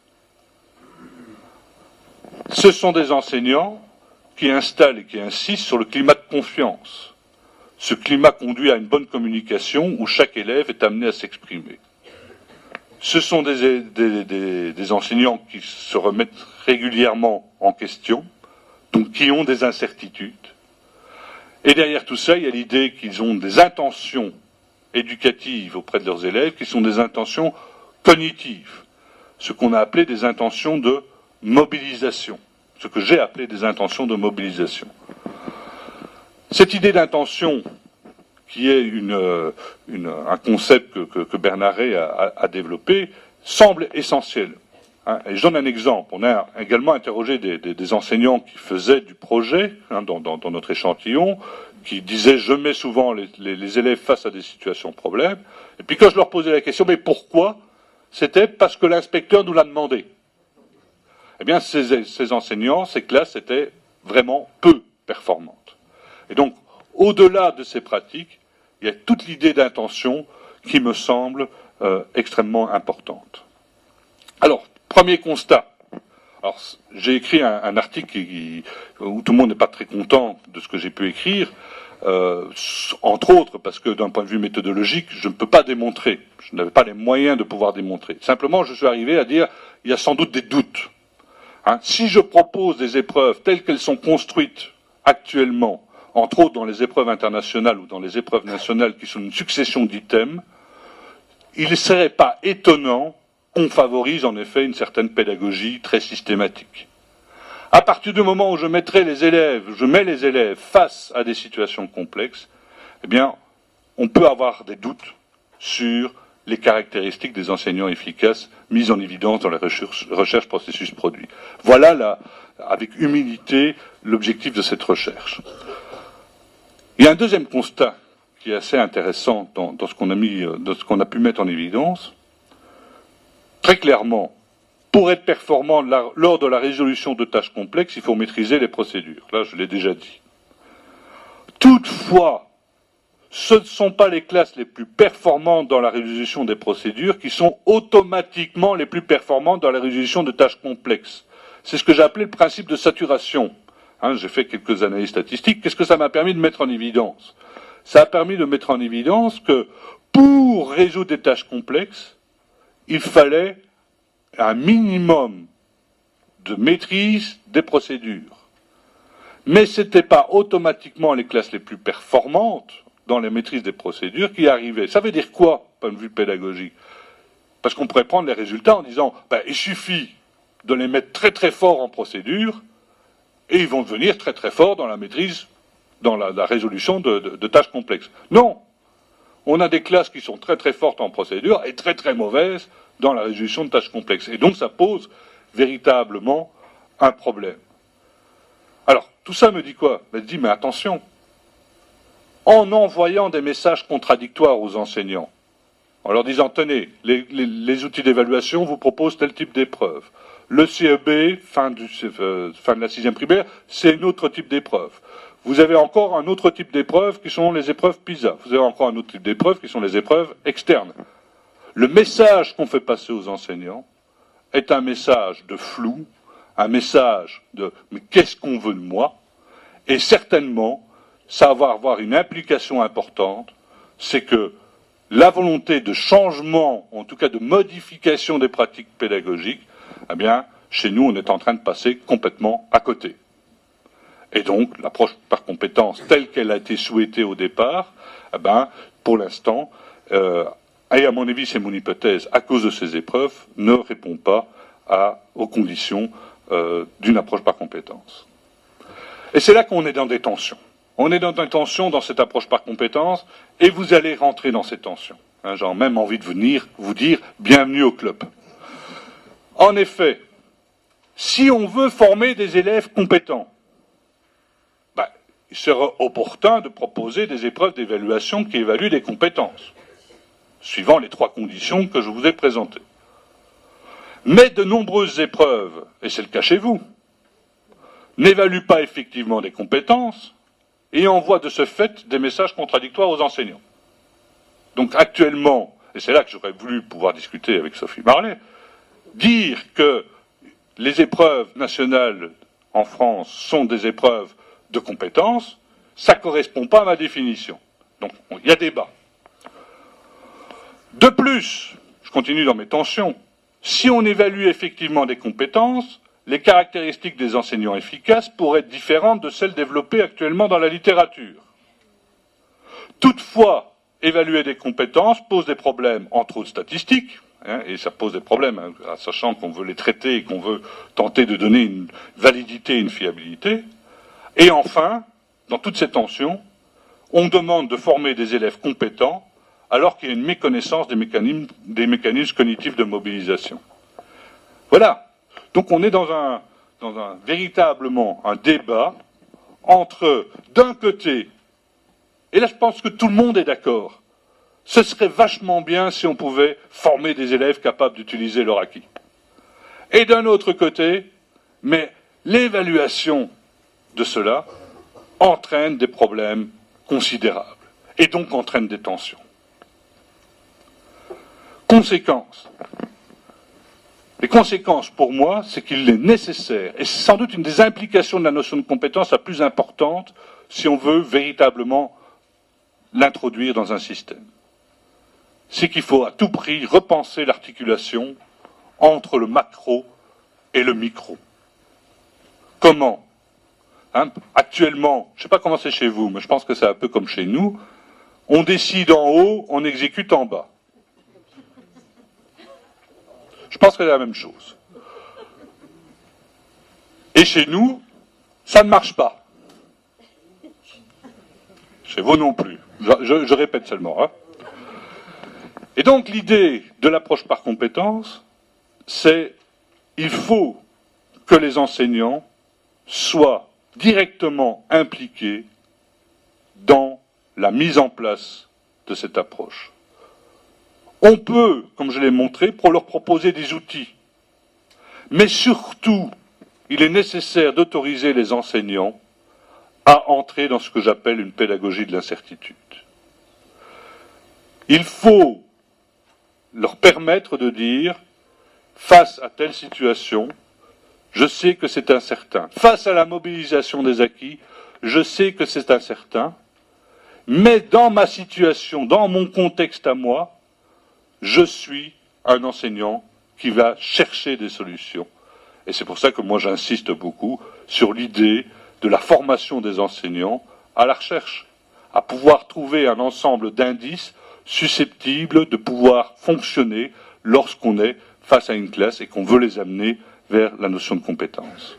Ce sont des enseignants qui installent et qui insistent sur le climat de confiance. Ce climat conduit à une bonne communication où chaque élève est amené à s'exprimer. Ce sont des, des, des, des enseignants qui se remettent régulièrement en question, donc qui ont des incertitudes. Et derrière tout ça, il y a l'idée qu'ils ont des intentions éducatives auprès de leurs élèves, qui sont des intentions cognitives, ce qu'on a appelé des intentions de mobilisation, ce que j'ai appelé des intentions de mobilisation. Cette idée d'intention, qui est une, une, un concept que, que, que Bernard-Rey a, a, a développé, semble essentielle. Hein, et je donne un exemple. On a également interrogé des, des, des enseignants qui faisaient du projet hein, dans, dans, dans notre échantillon, qui disaient « je mets souvent les, les, les élèves face à des situations problèmes ». Et puis quand je leur posais la question « mais pourquoi ?» C'était parce que l'inspecteur nous l'a demandé. Eh bien, ces, ces enseignants, ces classes étaient vraiment peu performantes. Et donc, au-delà de ces pratiques, il y a toute l'idée d'intention qui me semble euh, extrêmement importante. Alors, premier constat. Alors, j'ai écrit un, un article qui, où tout le monde n'est pas très content de ce que j'ai pu écrire, euh, entre autres parce que d'un point de vue méthodologique, je ne peux pas démontrer. Je n'avais pas les moyens de pouvoir démontrer. Simplement, je suis arrivé à dire il y a sans doute des doutes. Hein, si je propose des épreuves telles qu'elles sont construites actuellement, entre autres dans les épreuves internationales ou dans les épreuves nationales qui sont une succession d'items, il ne serait pas étonnant qu'on favorise en effet une certaine pédagogie très systématique. À partir du moment où je mettrai les élèves, je mets les élèves face à des situations complexes, eh bien, on peut avoir des doutes sur les caractéristiques des enseignants efficaces mises en évidence dans la recherche, recherche processus produit. Voilà, là, avec humilité, l'objectif de cette recherche. Il y a un deuxième constat qui est assez intéressant dans, dans ce qu'on a mis, dans ce qu'on a pu mettre en évidence. Très clairement, pour être performant la, lors de la résolution de tâches complexes, il faut maîtriser les procédures. Là, je l'ai déjà dit. Toutefois, ce ne sont pas les classes les plus performantes dans la résolution des procédures qui sont automatiquement les plus performantes dans la résolution de tâches complexes. C'est ce que j'ai appelé le principe de saturation. Hein, j'ai fait quelques analyses statistiques. Qu'est-ce que ça m'a permis de mettre en évidence? Ça a permis de mettre en évidence que pour résoudre des tâches complexes, il fallait un minimum de maîtrise des procédures. Mais ce n'était pas automatiquement les classes les plus performantes dans la maîtrise des procédures qui arrivaient. Ça veut dire quoi, point de vue pédagogique? Parce qu'on pourrait prendre les résultats en disant ben, il suffit de les mettre très très forts en procédure et ils vont devenir très très forts dans la maîtrise, dans la, la résolution de, de, de tâches complexes. Non! On a des classes qui sont très très fortes en procédure et très très mauvaises dans la résolution de tâches complexes. Et donc ça pose véritablement un problème. Alors, tout ça me dit quoi? Ben, je dis, mais attention, en envoyant des messages contradictoires aux enseignants, en leur disant, tenez, les, les, les outils d'évaluation vous proposent tel type d'épreuve. Le C E B, fin, du, euh, fin de la sixième primaire, c'est un autre type d'épreuve. Vous avez encore un autre type d'épreuves qui sont les épreuves PISA. Vous avez encore un autre type d'épreuves qui sont les épreuves externes. Le message qu'on fait passer aux enseignants est un message de flou, un message de « mais qu'est-ce qu'on veut de moi ?» Et certainement, ça va avoir une implication importante, c'est que la volonté de changement, en tout cas de modification des pratiques pédagogiques, eh bien, chez nous, on est en train de passer complètement à côté. Et donc, l'approche par compétence telle qu'elle a été souhaitée au départ, eh ben, pour l'instant, euh, et à mon avis, c'est mon hypothèse, à cause de ces épreuves, ne répond pas à, aux conditions euh, d'une approche par compétence. Et c'est là qu'on est dans des tensions. On est dans des tensions dans cette approche par compétence, et vous allez rentrer dans ces tensions. Hein, j'ai même envie de venir vous dire bienvenue au club. En effet, Si on veut former des élèves compétents, ben, il sera opportun de proposer des épreuves d'évaluation qui évaluent des compétences, suivant les trois conditions que je vous ai présentées. Mais de nombreuses épreuves, et c'est le cas chez vous, n'évaluent pas effectivement des compétences et envoient de ce fait des messages contradictoires aux enseignants. Donc actuellement, et c'est là que j'aurais voulu pouvoir discuter avec Sophie Marlet, dire que les épreuves nationales en France sont des épreuves de compétences, ça ne correspond pas à ma définition. Donc il y a débat. De plus, je continue dans mes tensions, si on évalue effectivement des compétences, les caractéristiques des enseignants efficaces pourraient être différentes de celles développées actuellement dans la littérature. Toutefois, évaluer des compétences pose des problèmes, entre autres statistiques, hein, et ça pose des problèmes, hein, sachant qu'on veut les traiter et qu'on veut tenter de donner une validité et une fiabilité. Et enfin, dans toutes ces tensions, on demande de former des élèves compétents alors qu'il y a une méconnaissance des mécanismes, des mécanismes cognitifs de mobilisation. Voilà. Donc on est dans un, dans un véritablement un débat entre, d'un côté, et là je pense que tout le monde est d'accord, ce serait vachement bien si on pouvait former des élèves capables d'utiliser leur acquis. Et d'un autre côté, mais l'évaluation de cela entraîne des problèmes considérables, et donc entraîne des tensions. Conséquences. Les conséquences, pour moi, c'est qu'il est nécessaire, et c'est sans doute une des implications de la notion de compétence la plus importante si on veut véritablement l'introduire dans un système. C'est qu'il faut à tout prix repenser l'articulation entre le macro et le micro. Comment ? Hein, actuellement, je ne sais pas comment c'est chez vous, mais je pense que c'est un peu comme chez nous, on décide en haut, on exécute en bas. Je pense que c'est la même chose. Et chez nous, ça ne marche pas. Chez vous non plus. Je, je, je répète seulement. Hein. Et donc l'idée de l'approche par compétence, c'est il faut que les enseignants soient directement impliqués dans la mise en place de cette approche. On peut, comme je l'ai montré, pour leur proposer des outils. Mais surtout, il est nécessaire d'autoriser les enseignants à entrer dans ce que j'appelle une pédagogie de l'incertitude. Il faut leur permettre de dire, face à telle situation, je sais que c'est incertain. Face à la mobilisation des acquis, je sais que c'est incertain. Mais dans ma situation, dans mon contexte à moi, je suis un enseignant qui va chercher des solutions. Et c'est pour ça que moi j'insiste beaucoup sur l'idée de la formation des enseignants à la recherche, à pouvoir trouver un ensemble d'indices susceptibles de pouvoir fonctionner lorsqu'on est face à une classe et qu'on veut les amener vers la notion de compétence.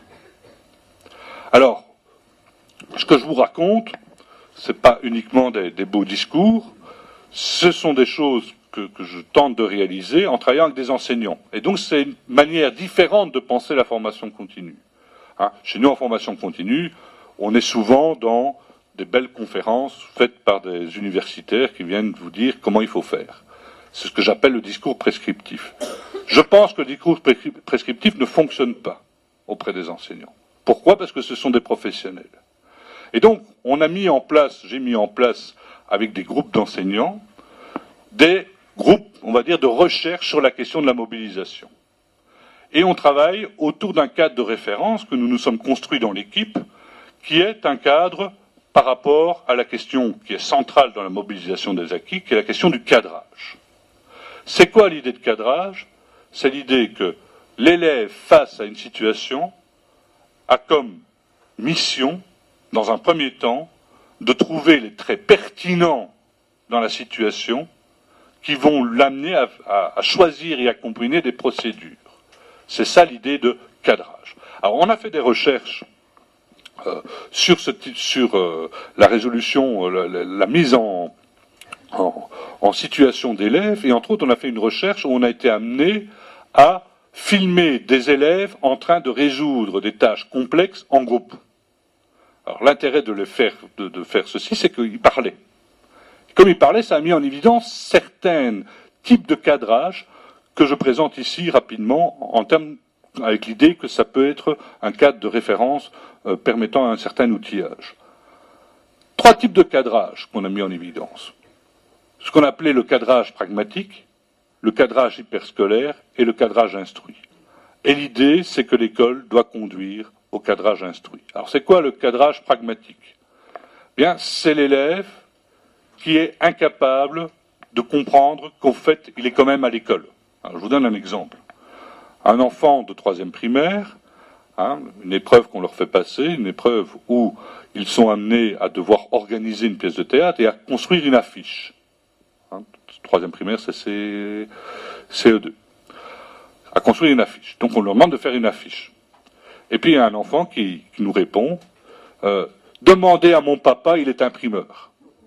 Alors, ce que je vous raconte, ce n'est pas uniquement des, des beaux discours, ce sont des choses Que, que je tente de réaliser en travaillant avec des enseignants. Et donc c'est une manière différente de penser la formation continue. Hein, chez nous, en formation continue, on est souvent dans des belles conférences faites par des universitaires qui viennent vous dire comment il faut faire. C'est ce que j'appelle le discours prescriptif. Je pense que le discours prescriptif ne fonctionne pas auprès des enseignants. Pourquoi ? Parce que ce sont des professionnels. Et donc, on a mis en place, j'ai mis en place avec des groupes d'enseignants, des groupe, on va dire, de recherche sur la question de la mobilisation. Et on travaille autour d'un cadre de référence que nous nous sommes construits dans l'équipe, qui est un cadre par rapport à la question qui est centrale dans la mobilisation des acquis, qui est la question du cadrage. C'est quoi l'idée de cadrage ? C'est l'idée que l'élève, face à une situation, a comme mission, dans un premier temps, de trouver les traits pertinents dans la situation qui vont l'amener à, à, à choisir et à combiner des procédures. C'est ça l'idée de cadrage. Alors on a fait des recherches euh, sur, ce, sur euh, la résolution, euh, la, la mise en, en, en situation d'élèves, et entre autres on a fait une recherche où on a été amené à filmer des élèves en train de résoudre des tâches complexes en groupe. Alors l'intérêt de, faire, de, de faire ceci, c'est qu'ils parlaient. Comme ils parlaient, ça a mis en évidence certains types de cadrage que je présente ici rapidement en termes, avec l'idée que ça peut être un cadre de référence euh, permettant un certain outillage. Trois types de cadrage qu'on a mis en évidence. Ce qu'on appelait le cadrage pragmatique, le cadrage hyperscolaire et le cadrage instruit. Et l'idée, c'est que l'école doit conduire au cadrage instruit. Alors c'est quoi le cadrage pragmatique? Bien, c'est l'élève qui est incapable de comprendre qu'au fait, il est quand même à l'école. Alors, je vous donne un exemple. Un enfant de troisième primaire, hein, une épreuve qu'on leur fait passer, une épreuve où ils sont amenés à devoir organiser une pièce de théâtre et à construire une affiche. Hein, troisième primaire, c'est C E deux. À construire une affiche. Donc on leur demande de faire une affiche. Et puis il y a un enfant qui, qui nous répond euh, « Demandez à mon papa, il est imprimeur ».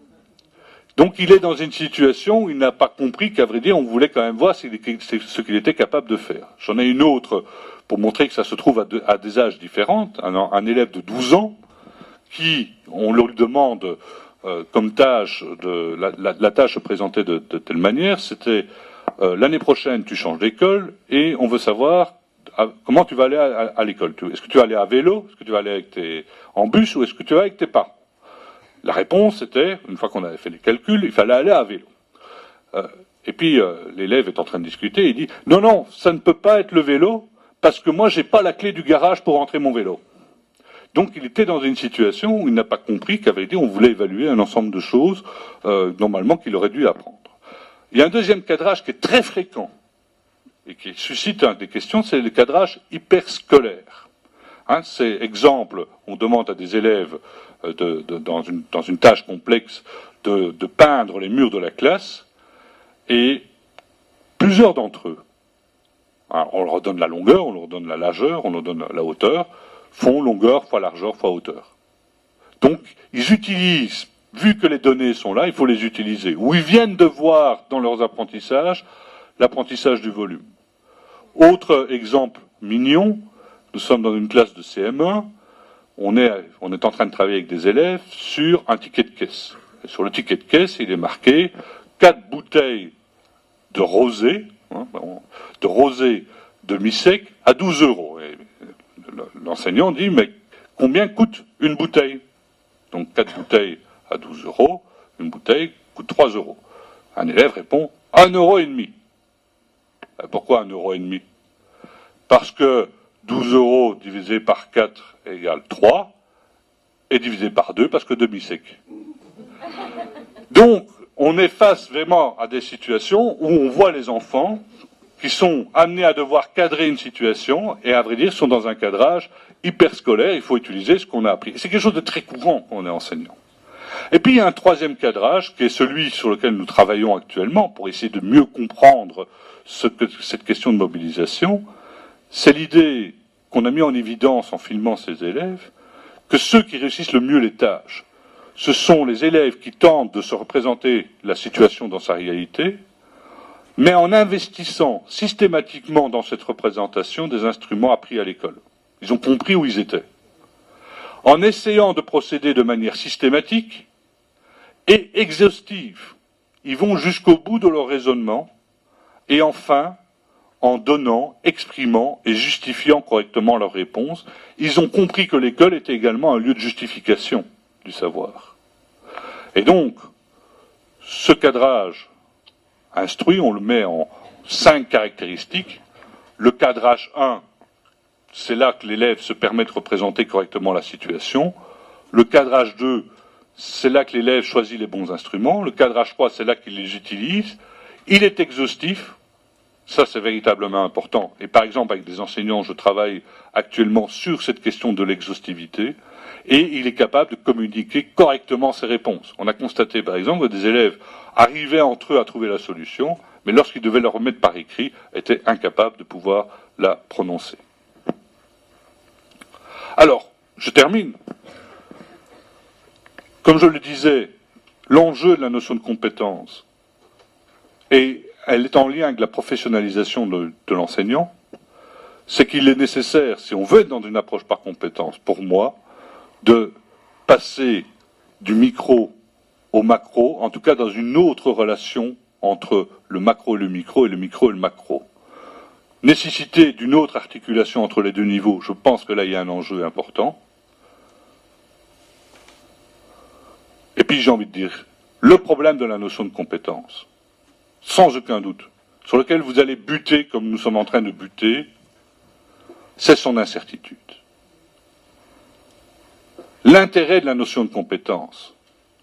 Donc il est dans une situation où il n'a pas compris qu'à vrai dire, on voulait quand même voir ce qu'il était capable de faire. J'en ai une autre pour montrer que ça se trouve à, de, à des âges différents. Un, un élève de douze ans qui, on lui demande euh, comme tâche, de, la, la, la tâche se présentait de, de telle manière, c'était euh, l'année prochaine tu changes d'école et on veut savoir à, comment tu vas aller à, à, à l'école. Est-ce que tu vas aller à vélo, est-ce que tu vas aller avec tes, en bus ou est-ce que tu vas avec tes parents? La réponse était, une fois qu'on avait fait les calculs, il fallait aller à vélo. Euh, et puis euh, l'élève est en train de discuter, il dit « Non, non, ça ne peut pas être le vélo, parce que moi j'ai pas la clé du garage pour rentrer mon vélo. » Donc il était dans une situation où il n'a pas compris qu'avait dit on voulait évaluer un ensemble de choses, euh, normalement qu'il aurait dû apprendre. Il y a un deuxième cadrage qui est très fréquent, et qui suscite hein, des questions, c'est le cadrage hyperscolaire. Hein, c'est exemple, on demande à des élèves De, de, dans, une, dans une tâche complexe de, de peindre les murs de la classe, et plusieurs d'entre eux, alors on leur donne la longueur, on leur donne la largeur, on leur donne la hauteur, font longueur fois largeur fois hauteur. Donc ils utilisent, vu que les données sont là, il faut les utiliser, ou ils viennent de voir dans leurs apprentissages l'apprentissage du volume. Autre exemple mignon, nous sommes dans une classe de C M un, On est, on est en train de travailler avec des élèves sur un ticket de caisse. Et sur le ticket de caisse, il est marqué quatre bouteilles de rosé, hein, de rosé demi-sec à douze euros. Et l'enseignant dit, mais combien coûte une bouteille? Donc quatre bouteilles à douze euros, une bouteille coûte trois euros. Un élève répond, un euro et demi. Pourquoi un euro et demi? Parce que douze euros divisé par quatre égale trois, et divisé par deux parce que demi-sec. Donc, on est face vraiment à des situations où on voit les enfants qui sont amenés à devoir cadrer une situation, et à vrai dire, sont dans un cadrage hyperscolaire, il faut utiliser ce qu'on a appris. C'est quelque chose de très courant quand on est enseignant. Et puis, il y a un troisième cadrage, qui est celui sur lequel nous travaillons actuellement, pour essayer de mieux comprendre ce que, cette question de mobilisation, c'est l'idée qu'on a mis en évidence en filmant ces élèves, que ceux qui réussissent le mieux les tâches, ce sont les élèves qui tentent de se représenter la situation dans sa réalité, mais en investissant systématiquement dans cette représentation des instruments appris à l'école. Ils ont compris où ils étaient. En essayant de procéder de manière systématique et exhaustive, ils vont jusqu'au bout de leur raisonnement, et enfin, en donnant, exprimant et justifiant correctement leurs réponses, ils ont compris que l'école était également un lieu de justification du savoir. Et donc, ce cadrage instruit, on le met en cinq caractéristiques. Le cadrage un, c'est là que l'élève se permet de représenter correctement la situation. Le cadrage deux, c'est là que l'élève choisit les bons instruments. Le cadrage trois, c'est là qu'il les utilise. Il est exhaustif. Ça, c'est véritablement important. Et par exemple, avec des enseignants, je travaille actuellement sur cette question de l'exhaustivité, et il est capable de communiquer correctement ses réponses. On a constaté, par exemple, que des élèves arrivaient entre eux à trouver la solution, mais lorsqu'ils devaient la remettre par écrit, étaient incapables de pouvoir la prononcer. Alors, je termine. Comme je le disais, l'enjeu de la notion de compétence est elle est en lien avec la professionnalisation de, de l'enseignant, c'est qu'il est nécessaire, si on veut être dans une approche par compétence, pour moi, de passer du micro au macro, en tout cas dans une autre relation entre le macro et le micro et le micro et le macro. Nécessité d'une autre articulation entre les deux niveaux, je pense que là il y a un enjeu important. Et puis j'ai envie de dire, le problème de la notion de compétence, sans aucun doute, sur lequel vous allez buter comme nous sommes en train de buter, c'est son incertitude. L'intérêt de la notion de compétence,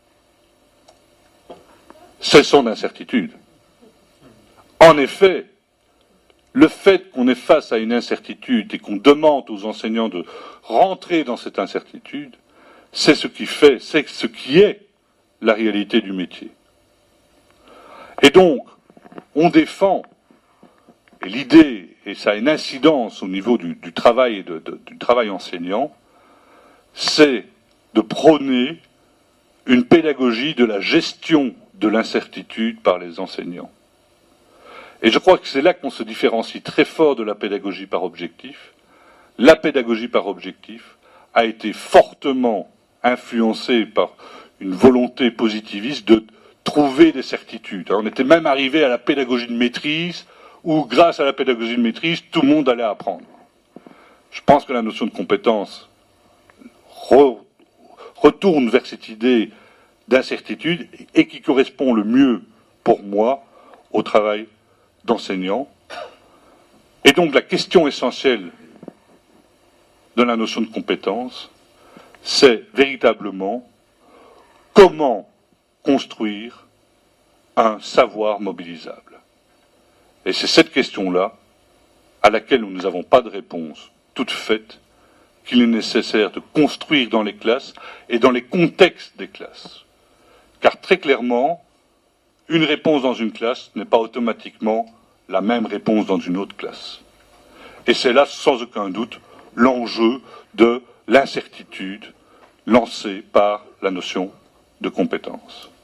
c'est son incertitude. En effet, le fait qu'on est face à une incertitude et qu'on demande aux enseignants de rentrer dans cette incertitude, c'est ce qui fait, c'est ce qui est la réalité du métier. Et donc, on défend, et l'idée, et ça a une incidence au niveau du, du travail et de, de, du travail enseignant, c'est de prôner une pédagogie de la gestion de l'incertitude par les enseignants. Et je crois que c'est là qu'on se différencie très fort de la pédagogie par objectif. La pédagogie par objectif a été fortement influencée par une volonté positiviste de trouver des certitudes. On était même arrivé à la pédagogie de maîtrise, où grâce à la pédagogie de maîtrise, tout le monde allait apprendre. Je pense que la notion de compétence re, retourne vers cette idée d'incertitude et qui correspond le mieux, pour moi, au travail d'enseignant. Et donc la question essentielle de la notion de compétence, c'est véritablement comment construire un savoir mobilisable. Et c'est cette question-là, à laquelle nous n'avons pas de réponse toute faite, qu'il est nécessaire de construire dans les classes et dans les contextes des classes. Car très clairement, une réponse dans une classe n'est pas automatiquement la même réponse dans une autre classe. Et c'est là, sans aucun doute, l'enjeu de l'incertitude lancée par la notion de compétence.